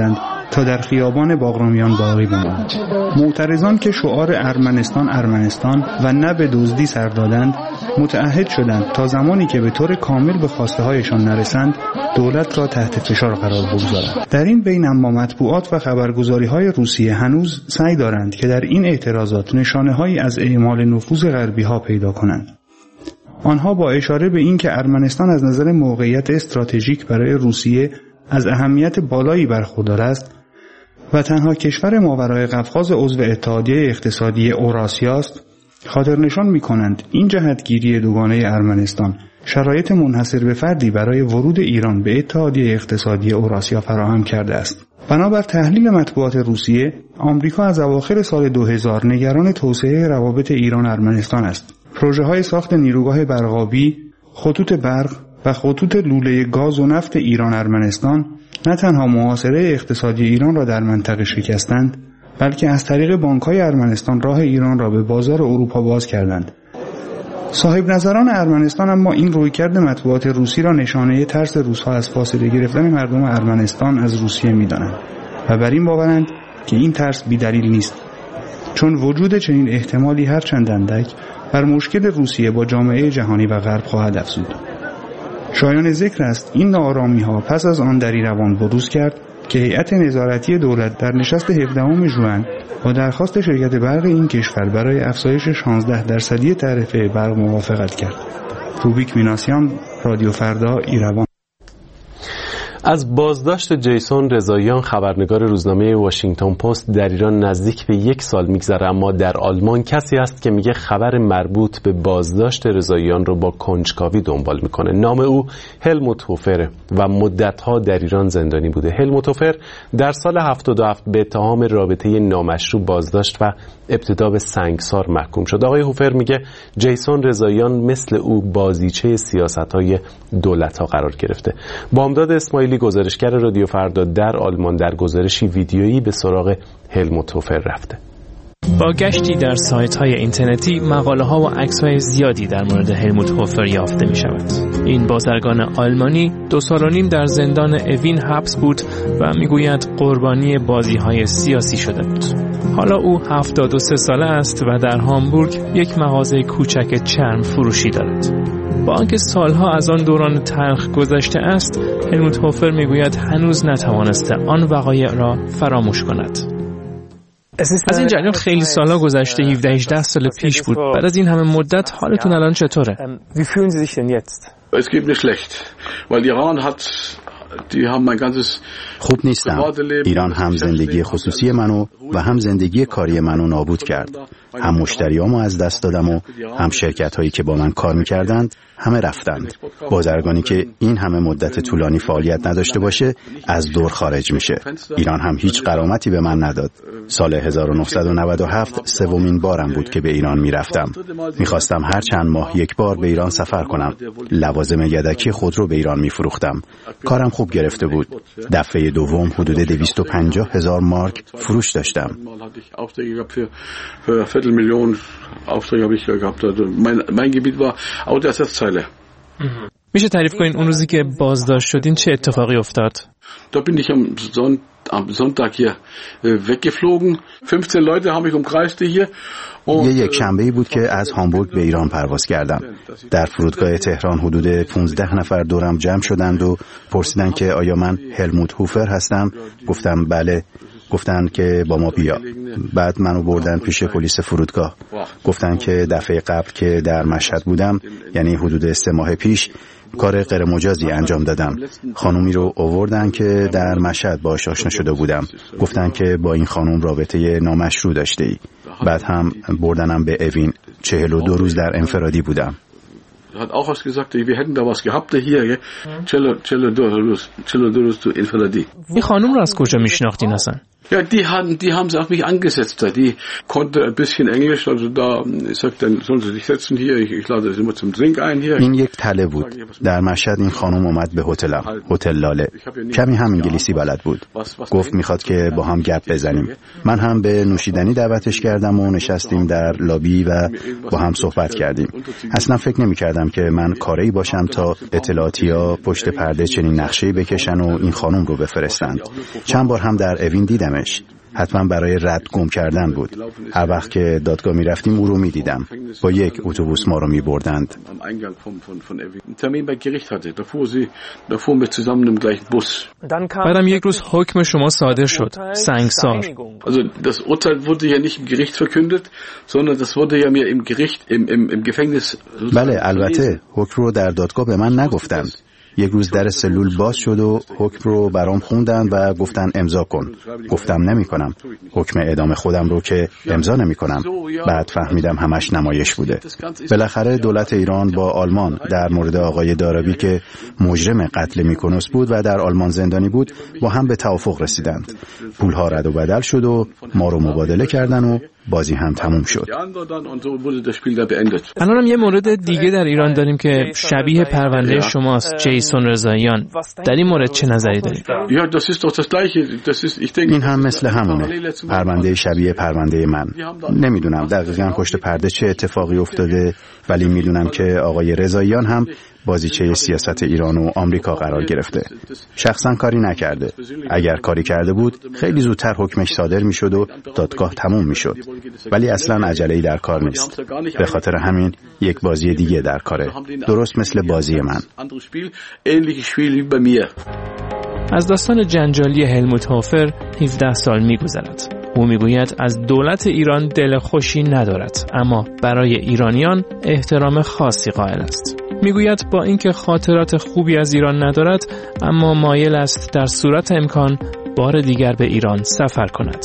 تا در خیابان باغرامیان باقی بماند. معترضان که شعار ارمنستان ارمنستان و نه به دزدی سر دادند، متعهد شدند تا زمانی که به طور کامل به خواسته هایشان نرسند دولت را تحت فشار قرار بگذارند. در این بین اما مطبوعات و خبرگزاری های روسیه هنوز سعی دارند که در این اعتراضات نشانه هایی از اعمال نفوذ غربی ها پیدا کنند. آنها با اشاره به این که ارمنستان از نظر موقعیت استراتژیک برای روسیه از اهمیت بالایی برخوردار است و تنها کشور ماورای قفقاز عضو اتحادیه اقتصادی اوراسیا است، خاطر نشان می‌کنند این جهتگیری دوگانه ارمنستان شرایط منحصر به فردی برای ورود ایران به اتحادیه اقتصادی اوراسیا فراهم کرده است. بنابر تحلیل مطبوعات روسیه، آمریکا از اواخر سال دو هزار نگران توسعه روابط ایران-ارمنستان است. پروژه‌های ساخت نیروگاه برق‌آبی، خطوط برق و خطوط لوله گاز و نفت ایران-ارمنستان نه تنها محاصره اقتصادی ایران را در منطقه شکستند، بلکه از طریق بانک‌های ارمنستان راه ایران را به بازار اروپا باز کردند. صاحب نظران ارمنستان اما این رویکرد مطبوعات روسی را نشانه ترس روس‌ها از فاصله گرفتن مردم ارمنستان از روسیه می‌دانند و بر این باورند که این ترس بی‌دلیل نیست، چون وجود چنین احتمالی هر چند اندک بر مشکل روسیه با جامعه جهانی و غرب خواهد افزود. شایان ذکر است این ناآرامی‌ها پس از آن دری روان بروز کرد که هیئت نظارتی دولت در نشست هفدهم ژوئن با درخواست شرکت برق این کشور برای افزایش شانزده درصدی تعرفه برق موافقت کرد. روبیک میناسیان، رادیو فردا، ایروان. از بازداشت جیسون رضاییان خبرنگار روزنامه واشنگتن پست در ایران نزدیک به یک سال میگذره، اما در آلمان کسی هست که میگه خبر مربوط به بازداشت رضاییان رو با کنجکاوی دنبال میکنه. نام او هلموت هوفر و مدتها در ایران زندانی بوده. هلموت هوفر در سال هفتاد و هفت به اتهام رابطه نامشروع بازداشت و ابتدا به سنگسار محکوم شد. آقای هوفر میگه جیسون رضاییان مثل او بازیچه سیاست‌های دولت‌ها قرار گرفته. بامداد اسماعیلی گزارشگر رادیو فردا در آلمان در گزارشی ویدیویی به سراغ هلموت هوفر رفته. با گشتی در سایت‌های اینترنتی مقاله‌ها و عکس‌های زیادی در مورد هلموت هوفر یافته می‌شود. این بازرگان آلمانی دو سال و نیم در زندان اوین حبس بود و می‌گوید قربانی بازی‌های سیاسی شده بود. حالا او هفتاد و سه ساله است و در هامبورگ یک مغازه کوچک چرم فروشی دارد. با آنکه سالها از آن دوران تلخ گذشته است، هلموت هوفر میگوید هنوز نتوانسته آن وقایع را فراموش کند. از این جریان خیلی سالها گذشته، هفده هجده سال پیش بود. بعد از این همه مدت حالتون الان چطوره؟ Es geht mir schlecht, weil Iran hat die haben mein ganzes خوب نیستم. ایران هم زندگی خصوصی منو و هم زندگی کاری منو نابود کرد. هم مشتریامو از دست دادم و هم شرکت هایی که با من کار میکردند همه رفتند. بازرگانی که این همه مدت طولانی فعالیت نداشته باشه از دور خارج میشه. ایران هم هیچ غرامتی به من نداد. سال هزار و نهصد و نود و هفت سومین بارم بود که به ایران میرفتم. میخواستم هر چند ماه یک بار به ایران سفر کنم. لوازم یدکی خودرو به ایران میفروختم. کارم خوب گرفته بود. دفعه دوم حدود دویست و پنجاه هزار مارک فروش داشتم. میشه تعریف کنین اون روزی که بازداشت شدین چه اتفاقی افتاد؟ Da bin ich am Son- am Sonntag hier weggeflogen. fünfzehn Leute haben mich umkreist hier. یه یک شنبه‌ای بود که از هامبورگ به ایران پرواز کردم. در فرودگاه تهران حدود پانزده نفر دورم جمع شدند و پرسیدن که آیا من هلموت هوفر هستم. گفتم بله. گفتن که با ما بیا. بعد منو بردن پیش پلیس فرودگاه. گفتن که دفعه قبل که در مشهد بودم، یعنی حدود سه ماه پیش، کار غیر مجازی انجام دادم. خانومی رو آوردن که در مشهد باهاش آشنا شده بودم. گفتن که با این خانم رابطه نامشروع داشته ای. بعد هم بردنم به اوین. چهل و دو روز در انفرادی بودم. hat auch was gesagt, wir hätten da was gehabt hier, چهل و دو روز تو انفرادی. این خانم رو از کجا میشناختین اصلا؟ Ja, die haben, die haben sie auf mich angesetzt. Die konnte ein bisschen Englisch, also da sagt dann sollen sie sich setzen hier, ich, ich lade sie immer zum Drink ein hier. این یک تله بود. در مشهد این خانم اومد به هتلم، هتل لاله. کمی هم انگلیسی بلد بود. گفت میخواد که با هم گپ بزنیم. من هم به نوشیدنی دعوتش کردم و نشستیم در لابی و با هم صحبت کردیم. اصلا فکر نمی‌کردم که من کاری باشم تا اطلاعاتیا پشت پرده چنین نقشه‌ای بکشن و این خانم رو بفرستند. چند بار هم در اوین دیدمش. حتما برای رد گم کردن بود. هر وقت که دادگاه می رفتیم او رو می دیدم. با یک اتوبوس ما رو می بردند. بعدم یک روز حکم شما صادر شد. سنگسار. Also das Urteil wurde ja nicht im Gericht verkündet, sondern das wurde ja mir im Gericht im im im Gefängnis. بله البته حکم رو در دادگاه به من نگفتند. یک روز در سلول باز شد و حکم رو برام خوندن و گفتن امضا کن. گفتم نمی کنم. حکم اعدام خودم رو که امضا نمی کنم. بعد فهمیدم همش نمایش بوده. بالاخره دولت ایران با آلمان در مورد آقای دارابی که مجرم قتل میکونوس بود و در آلمان زندانی بود با هم به توافق رسیدند. پولها رد و بدل شد و ما رو مبادله کردن و بازی هم تموم شد. الان هم یه مورد دیگه در ایران داریم که شبیه پرونده شماست، جیسون رضاییان. در این مورد چه نظری دارید؟ این هم مثل همونه. پرونده شبیه پرونده من. نمیدونم دقیقاً پشت پرده چه اتفاقی افتاده، ولی میدونم که آقای رضاییان هم بازیچه سیاست ایران و آمریکا قرار گرفته. شخصا کاری نکرده. اگر کاری کرده بود خیلی زودتر حکمش صادر میشد و دادگاه تموم میشد. ولی اصلا عجله‌ای در کار نیست. به خاطر همین یک بازی دیگه در کاره. درست مثل بازی من. از داستان جنجالی هلموت هوفر هفده سال میگذرد. او میگوید از دولت ایران دل خوشی ندارد، اما برای ایرانیان احترام خاصی قائل است. میگوید با اینکه خاطرات خوبی از ایران ندارد، اما مایل است در صورت امکان بار دیگر به ایران سفر کند.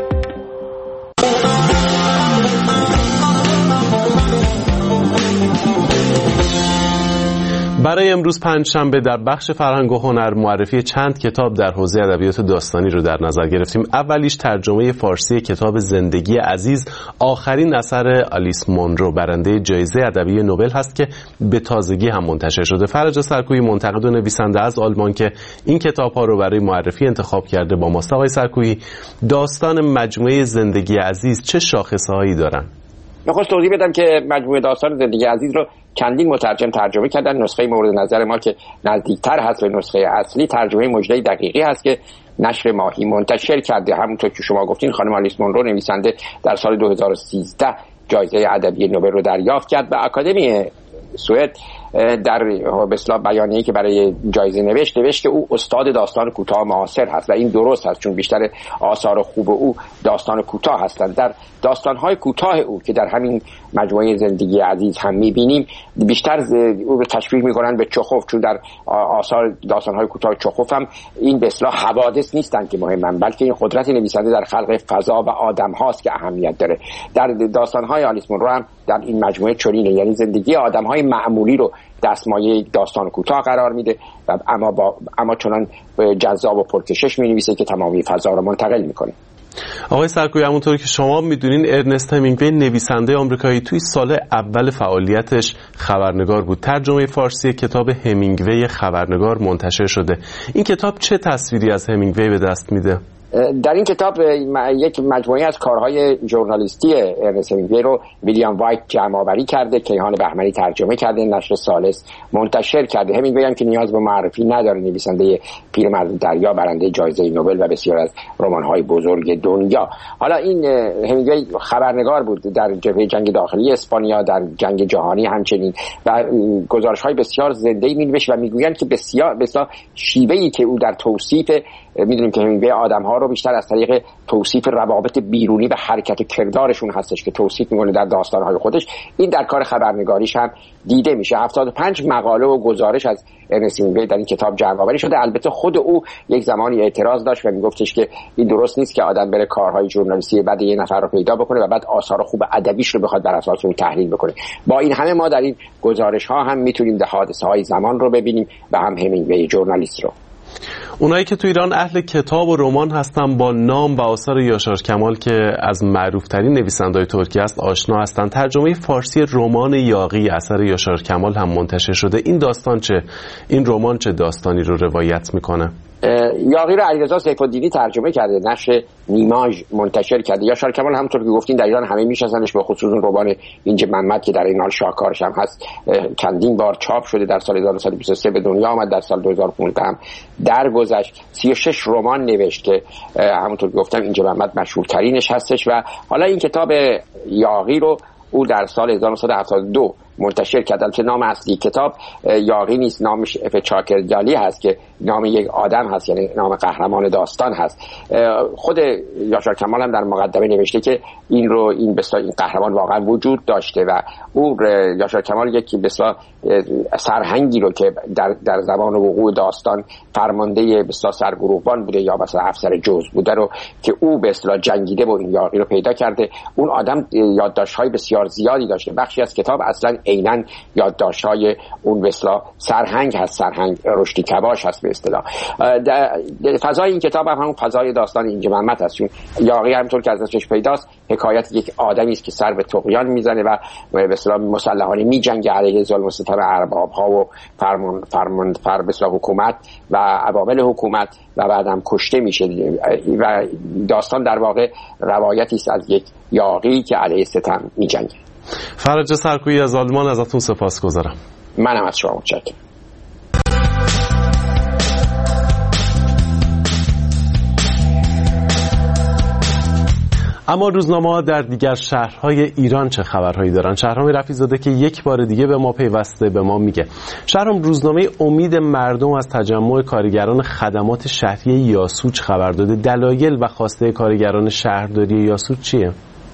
برای امروز پنجشنبه در بخش فرهنگ و هنر معرفی چند کتاب در حوزه ادبیات داستانی رو در نظر گرفتیم. اولیش ترجمه فارسی کتاب زندگی عزیز، آخرین اثر آلیس مونرو، برنده جایزه ادبی نوبل هست که به تازگی هم منتشر شده. فرج سرکویی، منتقد و نویسنده از آلمان که این کتاب‌ها رو برای معرفی انتخاب کرده، با ماست. آقای سرکویی، داستان مجموعه زندگی عزیز چه شاخصه‌هایی دارن؟ نخست توضیح بدم که مجموعه داستان زندگی عزیز رو چندین مترجم ترجمه کردن. نسخه مورد نظر ما که نزدیکتر هست به نسخه اصلی ترجمه مجدی دقیقی هست که نشر ماهی منتشر کرده. همونطور که شما گفتین خانم آلیس مونرو نویسنده در سال دو هزار و سیزده جایزه ادبی نوبل رو دریافت کرد و آکادمی سوئد در به اصطلاح بیانیه‌ای که برای جایزه نوشت نوشت که او استاد داستان کوتاه معاصر هست و این درست هست، چون بیشتر آثار خوب او داستان کوتاه هستند. در داستان‌های کوتاه او که در همین مجموعه زندگی عزیز هم می‌بینیم بیشتر او رو تشبیه می‌کنن به چخوف، چون در آثار داستان‌های کوتاه چخوف هم این به اصطلاح حوادث نیستند که مهمن، بلکه این قدرت نویسنده در خلق فضا و آدم هاست که اهمیت داره. در داستان‌های آلیس مونرو هم در این مجموعه چنینه، یعنی زندگی آدم‌های معمولی رو دستمایه داستان کوتاه قرار میده و اما با اما چنان جذاب و پرکشش می‌نویسه که تمامی فضا رو منتقل می‌کنه. آقای سرکویی، همونطور که شما میدونین ارنست همینگوی نویسنده آمریکایی توی سال اول فعالیتش خبرنگار بود. ترجمه فارسی کتاب همینگوی خبرنگار منتشر شده. این کتاب چه تصویری از همینگوی به دست میده؟ در این کتاب یک مجموعه از کارهای ژورنالیستی ارنست همینگوی رو ویلیام وایت جمع‌آوری کرده، کیهان بهمنی ترجمه کرده، نشر ثالث منتشر کرده. همینگوی هم که نیاز به معرفی نداره، نویسنده پیرمرد دریا، برنده جایزه نوبل و بسیار از رمان‌های بزرگ دنیا. حالا این همینگوی خبرنگار بود در جبهه جنگ داخلی اسپانیا، در جنگ جهانی همچنین، و گزارش‌های بسیار زنده‌ای می‌نوشت و می‌گویند که بسیار بسیار شیوه‌ای که او در توصیف، می‌دونیم که همینگوی آدم‌ها رو بیشتر از طریق توصیف روابط بیرونی و حرکت کردارشون هستش که توصیف می‌کنه در داستان‌های خودش، این در کار خبرنگاریش هم دیده میشه. هفتاد و پنج مقاله و گزارش از ارنست همینگوی در این کتاب جمع‌آوری شده. البته خود او یک زمانی اعتراض داشت و میگفتش که این درست نیست که آدم بره کارهای ژورنالیستی بعد یه نفر رو پیدا بکنه و بعد آثار خوب ادبیش رو بخواد بر اساس اون تحلیل بکنه. با این همه ما در این گزارش‌ها هم میتونیم حادثه‌های زمان رو ببینیم و هم همینگوی ژورنالیست رو. اونایی که تو ایران اهل کتاب و رمان هستن با نام و آثار یاشار کمال که از معروف‌ترین نویسنده‌های ترکیه است آشنا هستن. ترجمه فارسی رمان یاغی اثر یاشار کمال هم منتشر شده. این داستان چه این رمان چه داستانی رو روایت میکنه؟ یاغی رو علیرضا سیف‌الدینی ترجمه کرده، نشر نیماژ منتشر کرده. یاشار کمال همونطور که گفتین در ایران همه میشناسنش، به خصوص اون رمان اینج محمد که در این حال شاهکارش هم هست چندین بار چاپ شده. در سال هزار و نهصد و بیست و سه به دنیا آمد، در سال دو هزار و پانزده هم درگذشت. سی و شش رمان نوشت که همونطور که گفتم اینج محمد مشهورترینش هستش. و حالا این کتاب یاغی رو او در سال هزار و نهصد و هفتاد و دو منتشر کردن که نام اصلی کتاب یاغی نیست، نامش اف چاکرجالی هست که نام یک آدم هست، یعنی نام قهرمان داستان هست. خود یاشار کمال هم در مقدمه نوشته که این رو این بسیار این قهرمان واقعا وجود داشته و او یاشار کمال یکی بسیار سرهنگی رو که در در زمان وقوع داستان فرمانده بسیار سرگروهبان بوده یا مثلا افسر جز بوده رو که او به اصطلاح جنگیده و این یاغی رو پیدا کرده. اون آدم یادداشت‌های بسیار زیادی داشته. بخشی از کتاب اصلا عیناً یادداشت‌های اون به اصطلاح سرهنگ هست، سرهنگ رشدی کباش هست به اصطلاح. فضای این کتاب هم همون فضای داستان اینج محمد هست، چون یاغی همونطور که از ازش پیداست حکایت یک آدمی است که سر به طغیان میزنه و به اصطلاح مسلحانه میجنگه علیه ظلم و ستم ارباب‌ها و فرمان فرمان فر به اصطلاح حکومت و عوامل حکومت و بعدم کشته میشه. و داستان در واقع روایتی است از یک یاغی که علیه ستم میجنگه. فرج سرکویی از آلمان، ازتون سپاسگزارم. منم از شما متشکرم. اما روزنامه‌ها در دیگر شهرهای ایران چه خبرهایی دارن؟ شهرام رفیع‌زاده که یک بار دیگه به ما پیوسته به ما میگه. شهرام، روزنامه امید مردم از تجمع کارگران خدمات شهری یاسوج خبر داده. دلایل و خواسته کارگران شهرداری یاسوج چیه؟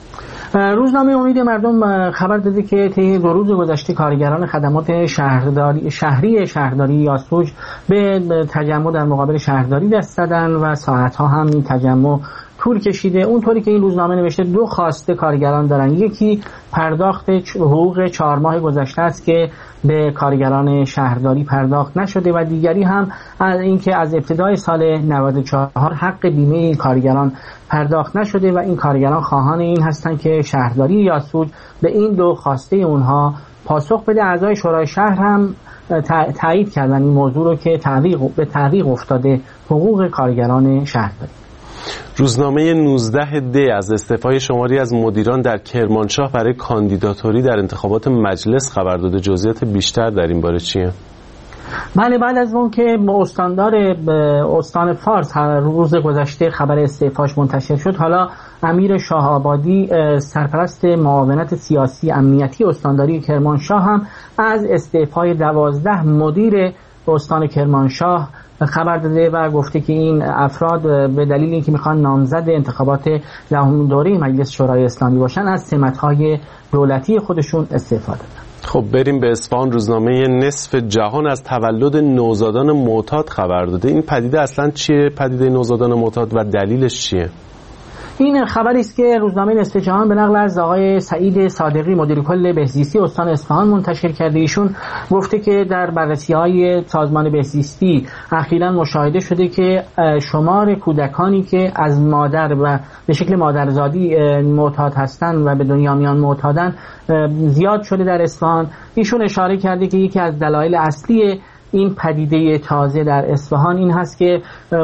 روزنامه امید مردم خبر داده که طی دو روز گذشته کارگران خدمات شهرداری شهری شهرداری یاسوج به تجمع در مقابل شهرداری دست زدن و ساعتها هم این تجمع طول کشیده. اونطوری که این روزنامه نوشته دو خواسته کارگران دارن. یکی پرداخت حقوق چهار ماه گذشته است که به کارگران شهرداری پرداخت نشده و دیگری هم از اینکه از ابتدای سال نود و چهار حق بیمه این کارگران پرداخت نشده و این کارگران خواهان این هستند که شهرداری یاسوج به این دو خواسته اونها پاسخ بده. اعضای شورای شهر هم تایید کردن این موضوع رو که تعویق به تعویق افتاده حقوق کارگران شهرداری. روزنامه نوزده دی از استعفای شماری از مدیران در کرمانشاه برای کاندیداتوری در انتخابات مجلس خبر داده. جزئیات بیشتر در این باره چیه؟ بله، بعد از اون که استاندار استان فارس روز گذشته خبر استعفاش منتشر شد، حالا امیر شاه‌آبادی سرپرست معاونت سیاسی امنیتی استانداری کرمانشاه هم از استعفای دوازده مدیر استان کرمانشاه خبر داده و گفته که این افراد به دلیل اینکه میخوان نامزد انتخابات دهمین دوره مجلس شورای اسلامی باشن از سمت‌های دولتی خودشون استفاده دادن. خب بریم به اصفهان. روزنامه نصف جهان از تولد نوزادان معتاد خبر داده. این پدیده اصلا چیه؟ پدیده نوزادان معتاد و دلیلش چیه؟ این خبری است که روزنامه نصف جهان به نقل از آقای سعید صادقی مدیر کل بهزیستی استان اصفهان منتشر کرده. ایشون گفته که در بررسی‌های سازمان بهزیستی اخیراً مشاهده شده که شمار کودکانی که از مادر و به شکل مادرزادی معتاد هستند و به دنیا میان معتادن زیاد شده در اصفهان. ایشون اشاره کرده که یکی از دلایل اصلی این پدیده تازه در اصفهان این هست که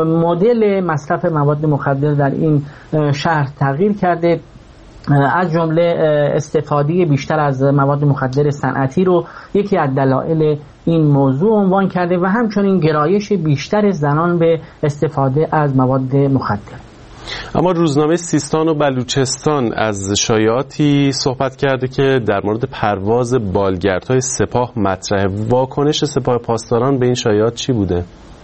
مدل مصرف مواد مخدر در این شهر تغییر کرده، از جمله استفاده بیشتر از مواد مخدر صنعتی رو یکی از دلایل این موضوع عنوان کرده و همچنین گرایش بیشتر زنان به استفاده از مواد مخدر. اما روزنامه سیستان و بلوچستان از شایعاتی صحبت کرده که در مورد پرواز بالگردهای سپاه مطرحه. واکنش سپاه پاسداران به این شایعات چی بوده؟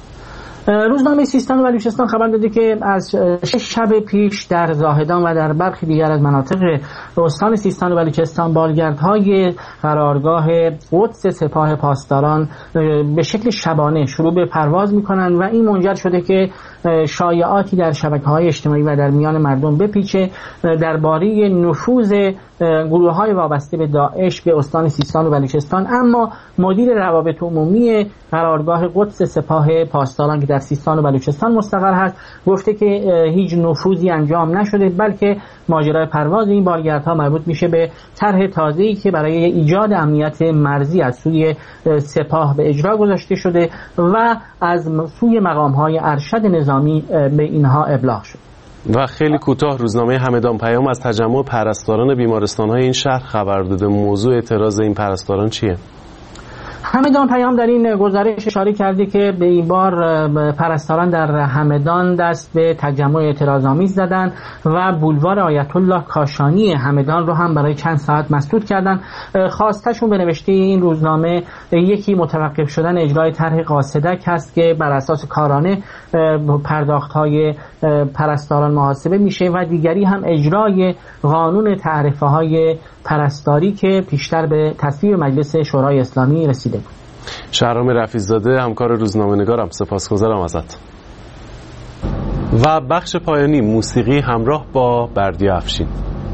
روزنامه سیستان و بلوچستان خبر داده که از شش شب پیش در زاهدان و در برخی دیگر از مناطق استان سیستان و بلوچستان بالگردهای قرارگاه قدس سپاه پاسداران به شکل شبانه شروع به پرواز می‌کنند و این منجر شده که شایعاتی در شبکه‌های اجتماعی و در میان مردم بپیچه درباره نفوذ گروه‌های وابسته به داعش به استان سیستان و بلوچستان، اما مدیر روابط عمومی قرارگاه قدس سپاه پاسداران که در سیستان و بلوچستان مستقر هست گفته که هیچ نفوذی انجام نشده، بلکه ماجرای پرواز این بالگردها مربوط میشه به طرح تازه‌ای که برای ایجاد امنیت مرزی از سوی سپاه به اجرا گذاشته شده و از سوی مقام‌های ارشد نظامی به اینها ابلاغ شد. و خیلی کوتاه روزنامه همدان پیام از تجمع پرستاران بیمارستان‌های این شهر خبر داده. موضوع اعتراض این پرستاران چیه؟ همدان پیام در این گزارش اشاره کرده که به این بار پرستاران در همدان دست به تجمع اعتراض‌آمیز زدن و بولوار آیت الله کاشانی همدان رو هم برای چند ساعت مسدود کردن. خواستشون به نوشته این روزنامه یکی متوقف شدن اجرای طرح قاصدک هست که بر اساس کارانه پرداخت‌های پرستاران محاسبه میشه و دیگری هم اجرای قانون تعرفه‌های پرستاری که پیشتر به تصویب مجلس شورای اسلامی رسیده بود. شهرام رفیع‌زاده همکار روزنامه‌نگارم، سپاسگزارم ازت. و بخش پایانی موسیقی همراه با بردیا افشین.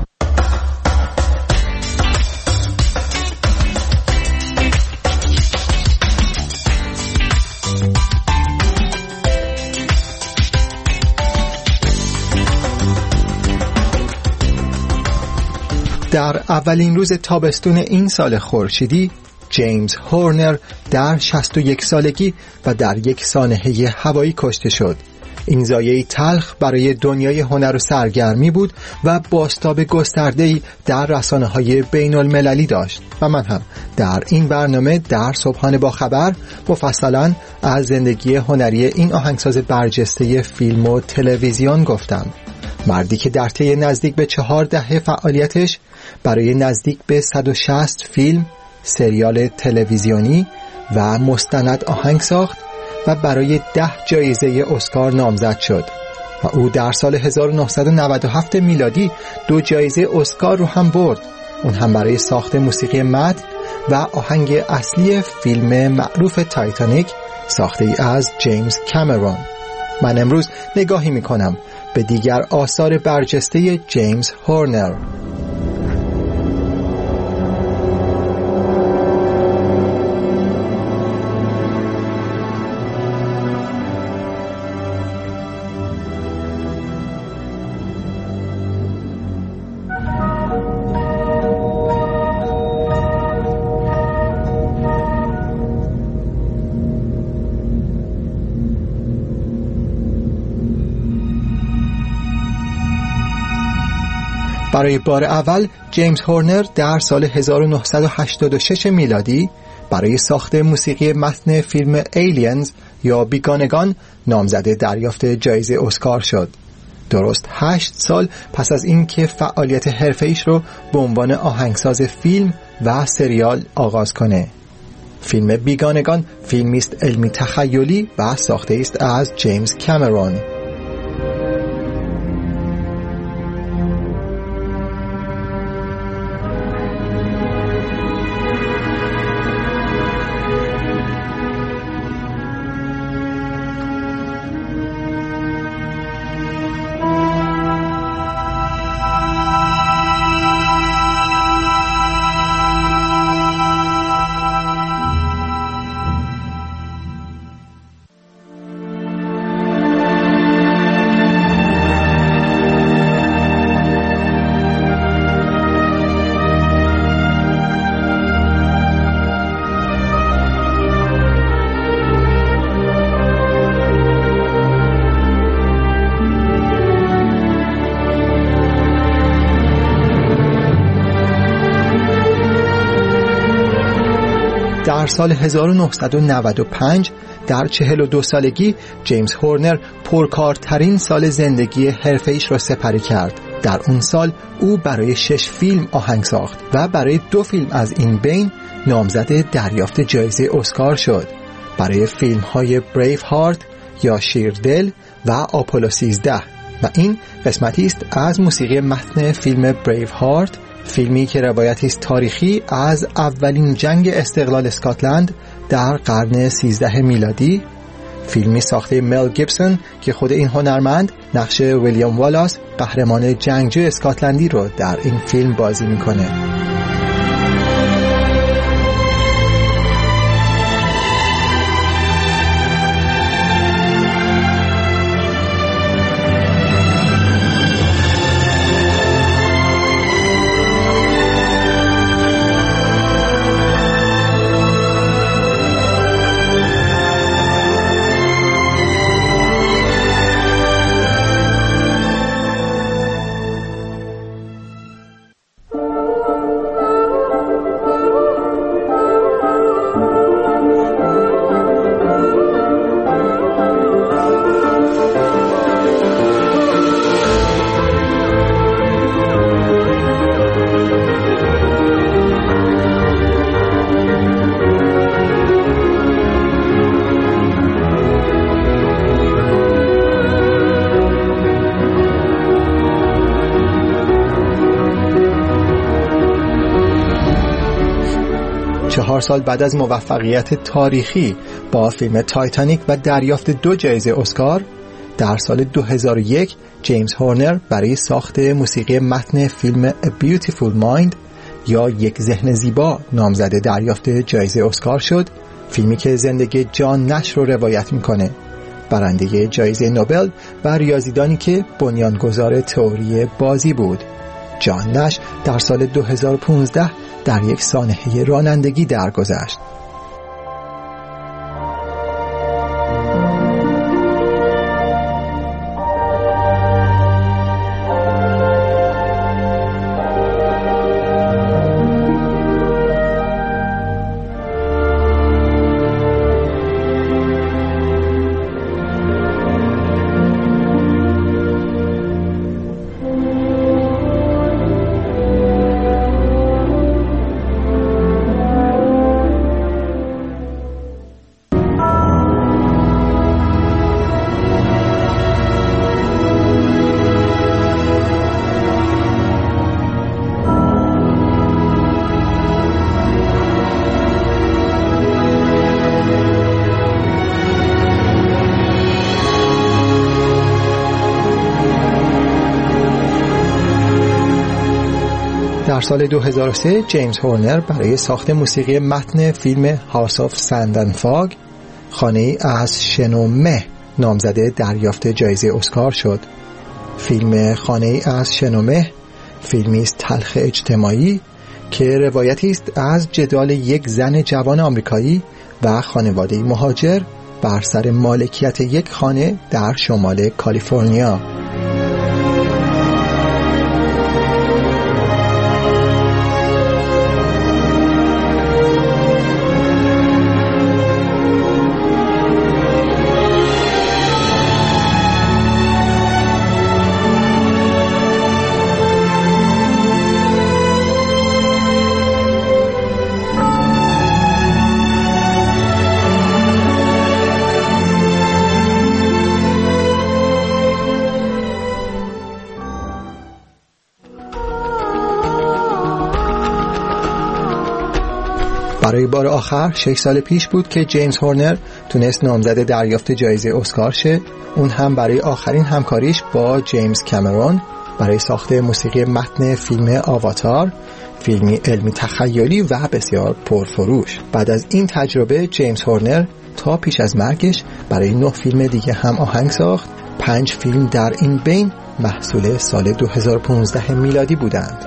در اولین روز تابستون این سال خورشیدی، جیمز هورنر در شصت و یک سالگی و در یک سانحه هوایی کشته شد. این زایه‌ای تلخ برای دنیای هنر و سرگرمی بود و بازتاب گسترده‌ای در رسانه‌های بین المللی داشت و من هم در این برنامه در صبحانه با خبر مفصلاً از زندگی هنری این آهنگساز برجسته فیلم و تلویزیون گفتم. مردی که در طی نزدیک به چهار دهه فعالیتش برای نزدیک به صد و شصت فیلم، سریال تلویزیونی و مستند آهنگ ساخت و برای ده جایزه اسکار نامزد شد و او در سال هزار و نهصد و نود و هفت میلادی دو جایزه اسکار رو هم برد، اون هم برای ساخت موسیقی متن و آهنگ اصلی فیلم معروف تایتانیک ساخته ای از جیمز کامرون. من امروز نگاهی میکنم به دیگر آثار برجسته جیمز هورنر. برای بار اول جیمز هورنر در سال هزار و نهصد و هشتاد و شش میلادی برای ساخت موسیقی متن فیلم ایلینز یا بیگانگان نامزد دریافت جایزه اسکار شد. درست هشت سال پس از اینکه فعالیت حرفه‌ایش رو به عنوان آهنگساز فیلم و سریال آغاز کنه. فیلم بیگانگان فیلمی است علمی تخیلی و ساخته است از جیمز کامرون. در سال هزار و نهصد و نود و پنج در چهل و دو سالگی جیمز هورنر پرکارترین سال زندگی حرفه‌ایش را سپری کرد. در اون سال او برای شش فیلم آهنگ ساخت و برای دو فیلم از این بین نامزد دریافت جایزه اسکار شد. برای فیلم های بریو هارت یا شیردل و آپولو سیزده و این قسمتی است از موسیقی متن فیلم بریو هارت، فیلمی که روایتی است تاریخی از اولین جنگ استقلال اسکاتلند در قرن سیزده میلادی، فیلمی ساخته مل گیبسون که خود این هنرمند نقش ویلیام والاس قهرمان جنگجو اسکاتلندی رو در این فیلم بازی میکنه. چهار سال بعد از موفقیت تاریخی با فیلم تایتانیک و دریافت دو جایزه اسکار، در سال دو هزار و یک جیمز هورنر برای ساخت موسیقی متن فیلم A Beautiful Mind یا یک ذهن زیبا نامزد دریافت جایزه اسکار شد، فیلمی که زندگی جان نش رو روایت میکنه، برنده جایزه نوبل و ریاضیدانی که بنیانگذار تئوری بازی بود. جان نش در سال دو هزار و پانزده در یک سانحه رانندگی درگذشت. در سال دو هزار و سه جیمز هورنر برای ساخت موسیقی متن فیلم هاوس آف سند اند فاگ خانه‌ای از شن و مه نامزد دریافت جایزه اسکار شد. فیلم خانه‌ای از شن و مه فیلمی است تلخ اجتماعی که روایتی است از جدال یک زن جوان آمریکایی و خانواده مهاجر بر سر مالکیت یک خانه در شمال کالیفرنیا. برای بار آخر شش سال پیش بود که جیمز هورنر تونست نامزد دریافت جایزه اسکار شه، اون هم برای آخرین همکاریش با جیمز کامرون برای ساخت موسیقی متن فیلم آواتار، فیلمی علمی تخیلی و بسیار پرفروش. بعد از این تجربه جیمز هورنر تا پیش از مرگش برای نه فیلم دیگه هم آهنگ ساخت. پنج فیلم در این بین محصول سال دو هزار و پانزده میلادی بودند.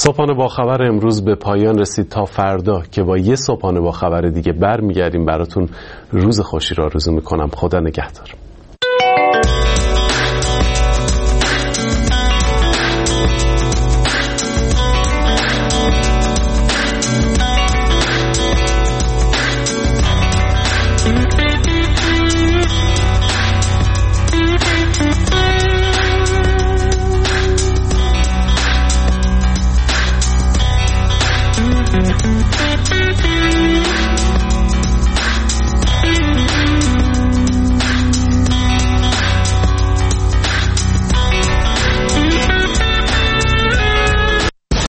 صبحانه با خبر امروز به پایان رسید. تا فردا که با یه صبحانه با خبر دیگه برمیگردیم براتون روز خوشی را آرزو میکنم. خدا نگهدار.